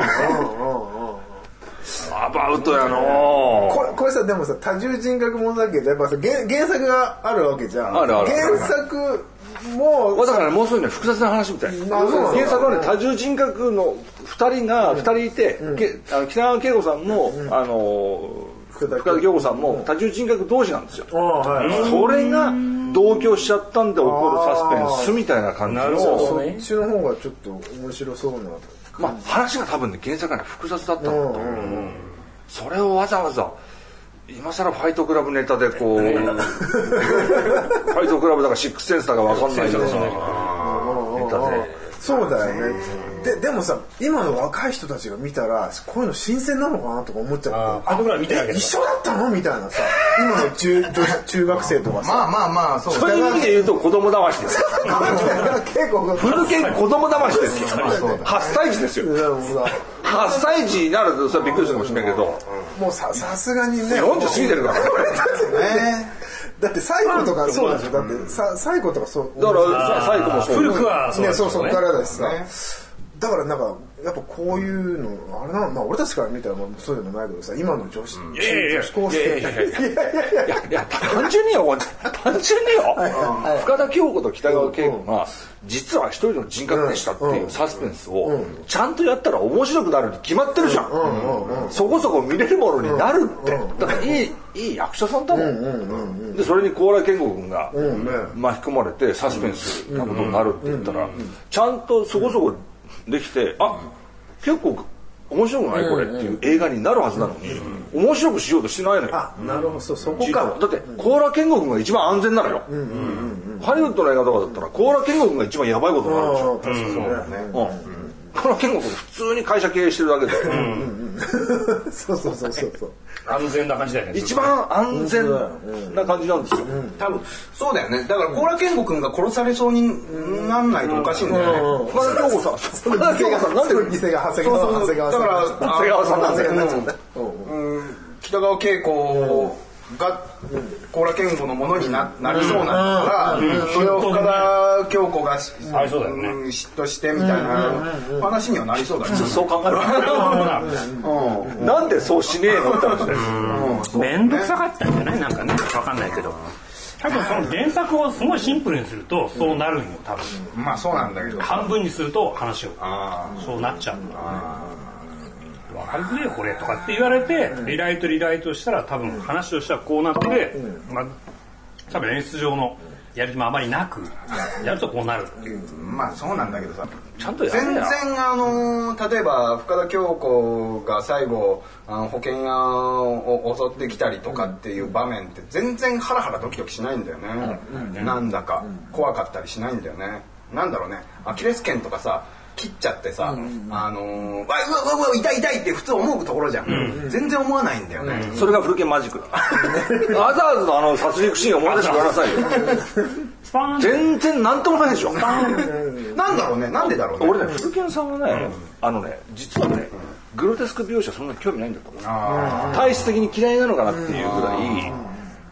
アバウトやのこれ、これさでもさ多重人格ものだけどやっぱさ 原, 原作があるわけじゃんあるある原作もうだからねもうそういうね複雑な話みたいな原作はね多重人格のふたりがふたりいて、うん、あの北川景子さんも、うん、あの深田恭子さんも多重人格同士なんですよ、うんはい、それが同居しちゃったんで起こるサスペンスみたいな感じのそっちの方がちょっと面白そうなまあ話が多分ね原作がね複雑だったんだと思う、うんうんうん、それをわざわざ今更ファイトクラブネタでこうファイトクラブだかシックスセンスだか分かんないけどさネタでそうだよねで, でもさ今の若い人たちが見たらこういうの新鮮なのかなとか思っちゃうああ僕ら見てないけど一緒だったのみたいなさ今の 中, 中学生とかさまあまあまあそうそういう意味で言うと子供騙しですよフルケン子供騙しですよはっさい児ですよはっさい児になるとそれびっくりするかもしれないけどもう さ, さすがにねよんじゅう過ぎてるからねだってサイコとかそうなんですよだってさサイコとかそうだからサイコもそう古くはそうねそうそうからだしさだからなんかやっぱこういうのあれなまあ俺たちから見たらそうでもないけどさ今の女子女子高生いやいやいやいや単純によ単純によ深田恭子と北川景子が実は一人の人格でしたっていうサスペンスをちゃんとやったら面白くなるに決まってるじゃんそこそこ見れるものになるってだからいいいい役者さんだもんでそれに高良健吾君が巻き込まれてサスペンスなことになるって言ったらちゃんとそこそこできてあ結構面白くないこれっていう映画になるはずなのに面白くしようとしてないのよあなるほど そ, そこかだって高良健吾君が一番安全なのよハリウッドの映画とかだったら高良健吾君が一番ヤバいことになるでしょそうだね高良健吾君普通に会社経営してるだけでそうそうそうそう安全な感じだよね一番安全な感じなんですよ多分そうだよねだから高良健吾君が殺されそうになんないとおかしいんだよね深田恭子さん深田恭子さんなんで犠牲が長谷川さんだから長谷川さんなんだよ北川景子が高良健吾のものに な, なりそうなんだから、うん、それを深田恭子が、うんうん、嫉妬してみたいな話にはなりそうだね普通そう考えるうん、なんでそうしねえのって話だよ面倒くさかったんじゃないなんかね分かんないけど多分その原作をすごいシンプルにするとそうなるんよ多分、 うん、まあそうなんだけど半分にすると話をそうなっちゃうんだよね分かりづれよこれとかって言われて、うん、リライトリライトしたら多分話としてはこうなって、うんまあ、多分演出上のやる気もあまりなくやるとこうなるっていう、 うん、まあそうなんだけどさちゃんとや全然あの例えば深田恭子が最後あの保険屋を襲ってきたりとかっていう場面って全然ハラハラドキドキしないんだよね、うん、なんだか怖かったりしないんだよねなんだろうねアキレス腱とかさ切っちゃってさ、うん、あのー、わうわうわ痛い痛いって普通思うところじゃん、うん、全然思わないんだよね、 うん、それがフルケンマジックだアザーズのあの殺戮シーンを思い出してくださいよ全然なんともないでしょなんだろうねなんでだろうね俺ねフルケンさんはね、うん、あのね実はねグロテスク描写そんなに興味ないんだと思う体質的に嫌いなのかなっていうぐらい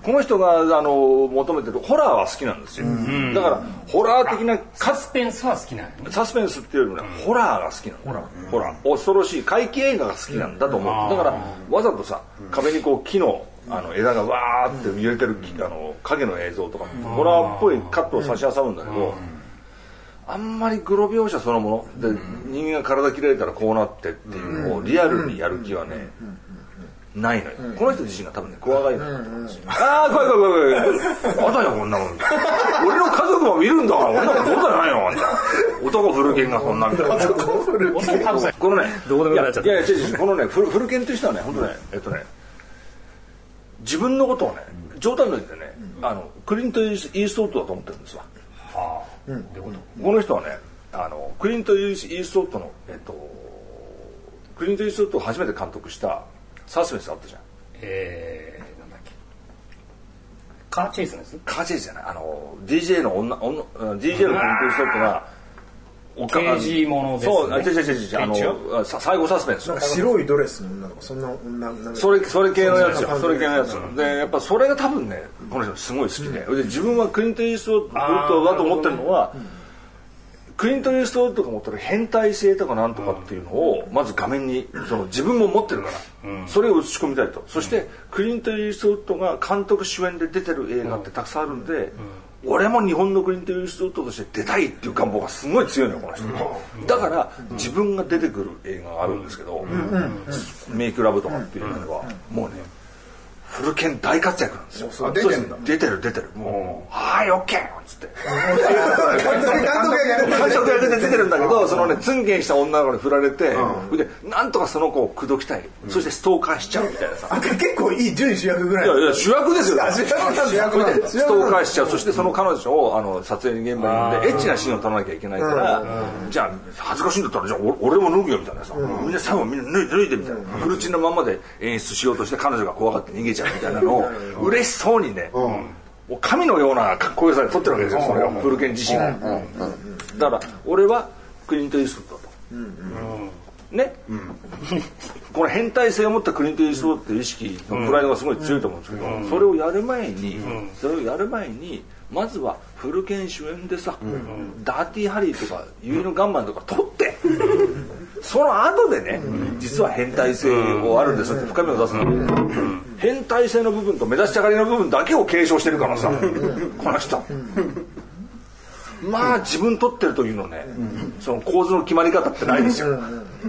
この人があの求めてるホラーは好きなんですよ、だからホラー的なサスペンスは好きなんよね。 サスペンスっていうよりもね、ホラーが好きなの、ホラー、ホラー恐ろしい怪奇映画が好きなんだと思う、だからわざとさ壁にこう木のあの枝がわーって揺れてるあの影の映像とかホラーっぽいカットを差し挟むんだけど、あんまりグロ描写そのもので人間が体切られたらこうなってっていうのをリアルにやる気はねないのよ、この人自身が多分ね怖がりなの、ああ怖い怖い怖い怖いまだよこんなもん俺の家族も見るんだからこんなもんそうじゃないよ男フルケンがこんなみたいなこのねどうでもよくなっちゃった。 いやいや違う違うこのねフルフルケンという人はね本当ねえっとね自分のことをね冗談抜いてね、あのクリント・イーストウッドだと思ってるんですわ、はあうん、この人はねあのクリント・イーストウッドの、えっと、クリント・イーストウッドを初めて監督したサスペンスあったじゃん、 えー、なんだっけカーチェイスですカーチェイスじゃないあの ディージェー の女女 ディージェー のクリント・イーストウッドが刑事ものですね。 そう、違う違う違う、あの最後サスペンス。 なんか白いドレスの女とかそんな女なんかそれそれ系のやつよ。それ系のやつ。でやっぱそれが多分ねこの人すごい好きで、で自分はクリント・イーストウッドだと思ってるのは、クリント・イーストウッドが持ってる変態性とかなんとかっていうのをまず画面にその自分も持ってるから、それを映し込みたいと。そしてクリント・イーストウッドが監督主演で出てる映画ってたくさんあるんで。俺も日本のクリント・イーストウッドとして出たいっていう願望がすごい強いのよこの人、だから自分が出てくる映画があるんですけど、メイクラブとかっていうのはもうねフルケン大活躍なんですよ。 出てるんだ。 出てる出てる。もうはいオッケーっつって。 監督が出て出てるんだけど、そのねツンケンした女の子に振られて、でなんとかその子を口説きたい。そしてストーカーしちゃうみたいなさ。 結構いい準主役ぐらい。 いやいや主役ですよ。 主役なんだ。 ストーカーしちゃう。そしてその彼女をあの撮影現場に呼んでエッチなシーンを撮らなきゃいけないから、じゃあ恥ずかしいんだったらじゃあ俺も脱ぐよみたいなさ。みんな最後みんな脱いで脱いでみたいな。フルチンのままで演出しようとして彼女が怖がって逃げちゃうみたいなのを嬉しそうにね、もう神のようなかっこよさで撮ってるわけですよ、それをフルケン自身が。だから俺はクリント・イーストウッドだと、ね、この変態性を持ったクリント・イーストウッドっていう意識のプライドがすごい強いと思うんですけど、それをやる前にそれをやる前にまずはフルケン主演でさ、ダーティーハリーとかユイのガンマンとか撮ってその後でね、実は変態性をあるんですって深みを出すの、変態性の部分と目立ちたがりの部分だけを継承してるからさ、この人まあ自分撮ってる時のね、その構図の決まり方ってないですよ。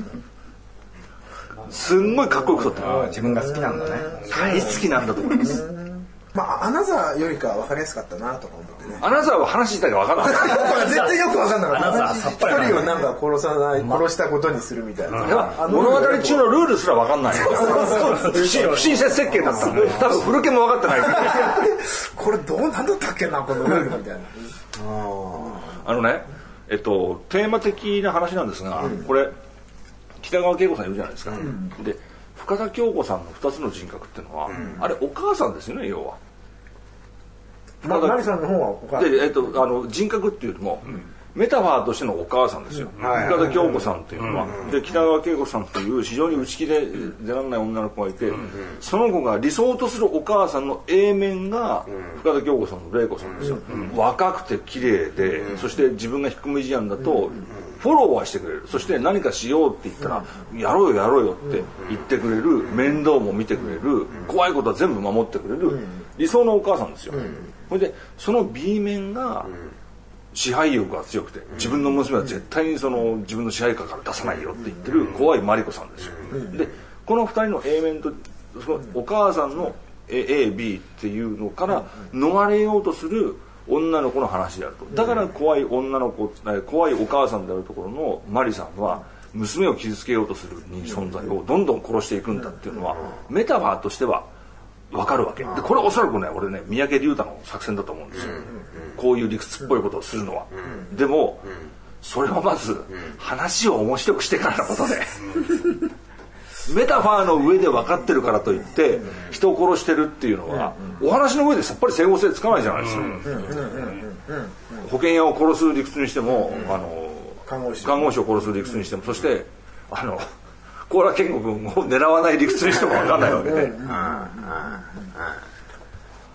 すんごいかっこよく撮ってる。 自分が好きなんだね。 大好きなんだと思います。 まあアナザーよりかは分かりやすかったなとか思ってね。 アナザーは話自体が分からなかった。 絶対よく分かんなかった。 アナザーさっぱり一人をなんか殺さない、殺したことにするみたいな。 物語中のルールすら分かんない。不親切設計だったんで、多分フルケンも分かってない。 これどうなんだったっけなこのルールみたいな。 あのね、えっとテーマ的な話なんですが、これ北川景子さんいるじゃないですか。で深田恭子さんのふたつの人格っていうのは、あれお母さんですよね要は。 マリさんの方はお母さんで、えっと、あの人格っていうよりも、うん、メタファーとしてのお母さんですよ、うん、深田恭子さんっていうのは、うん、で北川景子さんという非常に内気で出られない女の子がいて、うん、その子が理想とするお母さんの A 面が、うん、深田恭子さんの玲子さんですよ、うん、若くて綺麗で、うん、そして自分が引っ込み思案だと、うん、フォローはしてくれる。そして何かしようって言ったら、うん、やろうよやろうよって言ってくれる、面倒も見てくれる、怖いことは全部守ってくれる、理想のお母さんですよ。それでその B 面が支配欲が強くて、自分の娘は絶対にその自分の支配下から出さないよって言ってる怖いマリコさんですよ。でこのふたりの A 面とそのお母さんの エービー っていうのから逃れようとする女の子の話であると。だから怖い女の子、怖いお母さんであるところのマリさんは娘を傷つけようとする存在をどんどん殺していくんだっていうのはメタファーとしては分かるわけで、これおそらくね俺ね三宅龍太の作戦だと思うんですよ、こういう理屈っぽいことをするのは。でもそれはまず話を面白くしてからのことでメタファーの上で分かってるからといって人を殺してるっていうのはお話の上でさっぱり整合性つかないじゃないですか。保険屋を殺す理屈にしても、あの看護師を殺す理屈にしても、そしてあの高良健吾君を狙わない理屈にしても分かんないわけで、い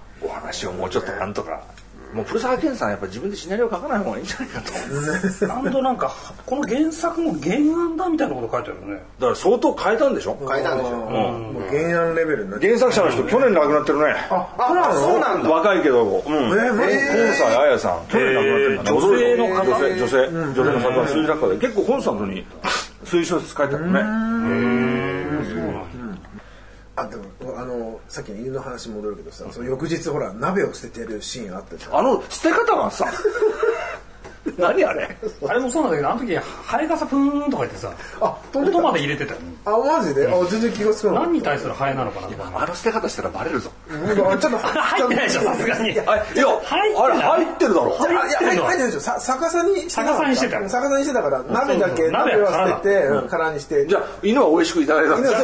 話をもうちょっとなんとか。もう古澤健さんやっぱ自分でシナリオ書かない方がいいんじゃないかと。 なんとなんかこの原作の原案だみたいなこと書いてあるよね。 だから相当変えたんでしょ。 変えたんでしょ。 もう原案レベルになって。 原作者の人去年亡くなってるね。 あ、そうなんだ。 若いけど、うん。えー、マジ本斎彩さん去年亡くなってるんだ。 女性の方、 女性女性女性の作家、推理作家で結構コンスタントに推理小説書いてあるね。へえ、そうなんだ。 あ、でもあのさっきの犬の話戻るけどさ、その翌日ほら鍋を捨ててるシーンあったじゃん。 あの捨て方がさ何あれあれもそうなんだけど、あの時ハエがさプーンとか言ってさ、 あ、 音まで入れてたよね。 あ、マジで、あ、全然気がつかない。 何に対するハエなのかなとか。 あの捨て方したらバレるぞ。 ちょっと入ってないでしょ、さすがに。いや、 あれ入ってるだろ。 いや、入ってるでしょ。さ、逆さにして逆さにしてた。 逆さにしてたから、鍋だけ鍋は捨てて空にして。 じゃあ犬は美味しくいただいたんです。 い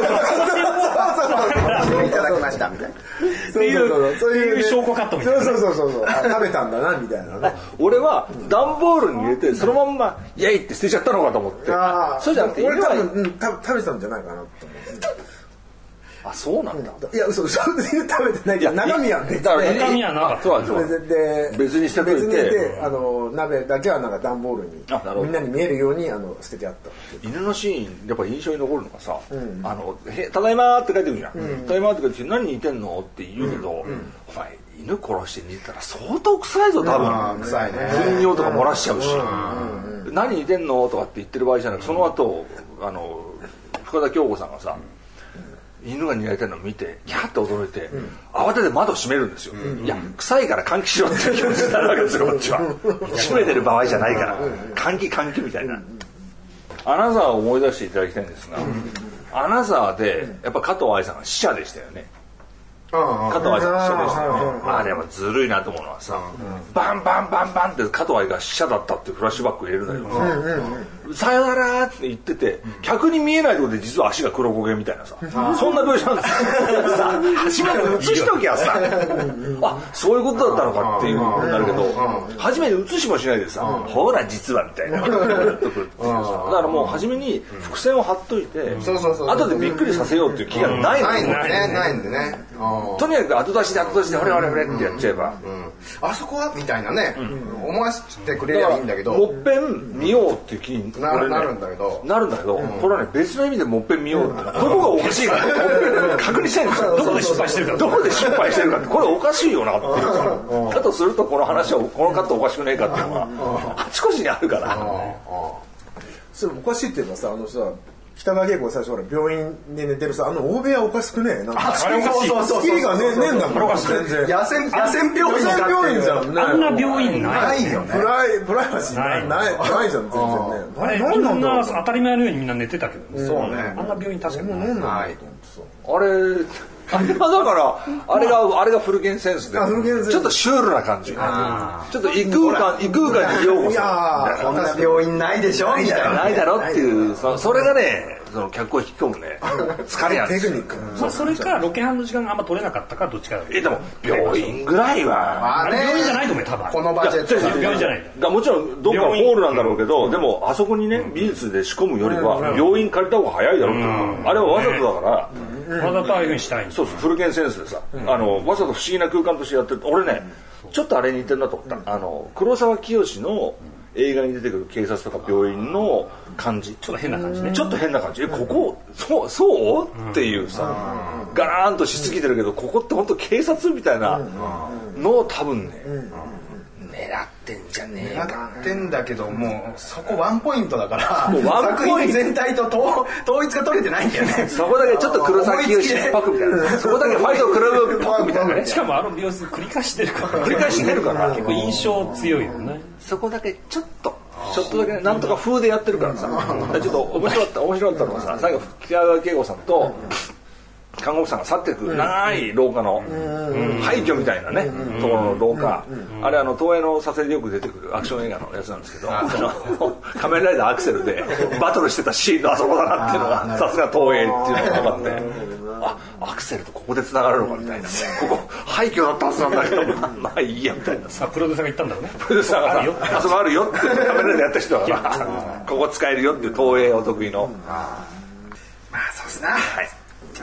ただきましたみたいな。 そういうそういう証拠カットみたいな。 そうそうそうそう。食べたんだなみたいなね。 俺は段ボールに入れてそのまんまイエイって捨てちゃったのかと思って。そうじゃなくて俺多分うん食べたんじゃないかなと思って。 あ、そうなんだ。 いや、嘘嘘で食べてないけど中身は別で。 中身はなかった。 で別にしてくれて、 別にしてあの鍋だけはなんか段ボールにみんなに見えるようにあの捨ててあった。 犬のシーンやっぱ印象に残るのがさ、あのただいまって書いてるじゃん。ただいまって書いて何似てんのって言うけど、お前犬殺して似てたら相当臭いぞ多分。 臭いね。 糞尿とか漏らしちゃうし、何似てんのとかって言ってる場合じゃなく、その後あの深田恭子さんがさ。犬が逃げてるのを見てキャーって驚いて、うん、慌てて窓を閉めるんですよ、うん、いや臭いから換気しろっていう気持ちになるわけですよこっちは閉めてる場合じゃないから換気換気みたいな。アナザーを思い出していただきたいんですが、アナザーでやっぱ加藤愛さんが死者でしたよね。加藤愛さんが死者でしたよね。あれはずるいなと思うのはさ、バンバンバンバンって加藤愛が死者だったっていうフラッシュバック入れるんだけどさ、さよならって言ってて客に見えないところで実は足が黒焦げみたいなさ、そんな描写なんですよ。初めて映しときゃさ、あ、そういうことだったのかっていうことになるけど、初めて映しもしないでさ、ほら実はみたいなだからもう初めに伏線を張っといて後でびっくりさせようっていう気がないの。 ないんでね、ないんでね。 とにかく後出しで後出しでほれほれほれってやっちゃえば、 あそこはみたいなね、思わせてくれればいいんだけど、 もっぺん見ようっていう気になるんだけど、 なるんだけど、これはね別の意味でもっぺん見ようってどこがおかしいかって確認したいんですよ。 どこで失敗してるか、 どこで失敗してるかって、これおかしいよなっていうさ、だとするとこの話はこのカットおかしくねえかっていうのがあちこちにあるから。 それおかしいっていうのはさ、あのさ北川景子が最初から病院で寝てるさ、あの大部屋おかしくねえなんかあれおかしい。 スキリがねえねえんだもん。全然野戦野戦病院野戦病院じゃんね。 あんな病院ないよね。 プライプライバシーないないないじゃん全然ね。 あれみんな当たり前のようにみんな寝てたけどね。 そうね。 あんな病院確かにない。 はい。 あれあれはだからあれがあれがフルゲンセンスでちょっとシュールな感じ、ちょっと異空間異空間にようこそみたいな、 こんな病院ないでしょみたいな、 ないだろっていう、それがねその客を引き込むね疲れやんですよ。テクニック、 まあそれかロケハンの時間があんま取れなかったかどっちかだけど、 えでも病院ぐらいはあれ病院じゃないと思う多分。 このバジェット病院じゃないがもちろんどっかホールなんだろうけど、でもあそこにね美術で仕込むよりは病院借りた方が早いだろうって、あれはわざとだからわざとああいうふうにしたいんそうそう、フルゲンセンスでさ、うん、あのわざと不思議な空間としてやってる。俺ね、うん、ちょっとあれに似てるなと思った、うん、あの黒沢清の映画に出てくる警察とか病院の感じ、 ちょっと変な感じね。 ちょっと変な感じ、えここそうそう、うん、っていうさ、うん、ガラーンとしすぎてるけど、ここって本当警察みたいなのを多分ね、うん、狙ってんじゃねえか。 狙ってんだけど、もうそこワンポイントだからもうワンポイント作品全体と統一が取れてないんだよね。 そこだけちょっと黒崎清っぽくみたいな、そこだけファイトクラブっぽくみたいなね。 しかもあの病室繰り返してるから繰り返してるから結構印象強いよね。 そこだけちょっとちょっとだけ、ね、なんとか風でやってるからさ、ちょっと面白かった面白かったのはさ、最後北川景子さんと看護婦さんが去っていく長い廊下の廃墟みたいなねところの廊下、あれあの東映の撮影でよく出てくるアクション映画のやつなんですけど、あの仮面ライダーアクセルでバトルしてたシーンのあそこだなっていうのがさすが東映っていうのが分かって、あアクセルとここで繋がるのかみたいな、ここ廃墟だったはずなんだけどまあいいやみたいなさ、 プロデューサーが言ったんだろうね。 プロデューサーがさあそこあるよって仮面ライダーやった人だからここ使えるよっていう東映お得意の、 まあそうっすな、はい。ま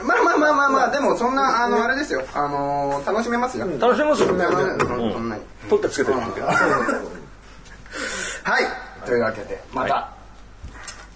まあまあまあまあまあでもそんなあのあれですよ、あの楽しめますよ。 楽しめますよ。 そんなに取ってつけてるんだけど。 はい、というわけでまた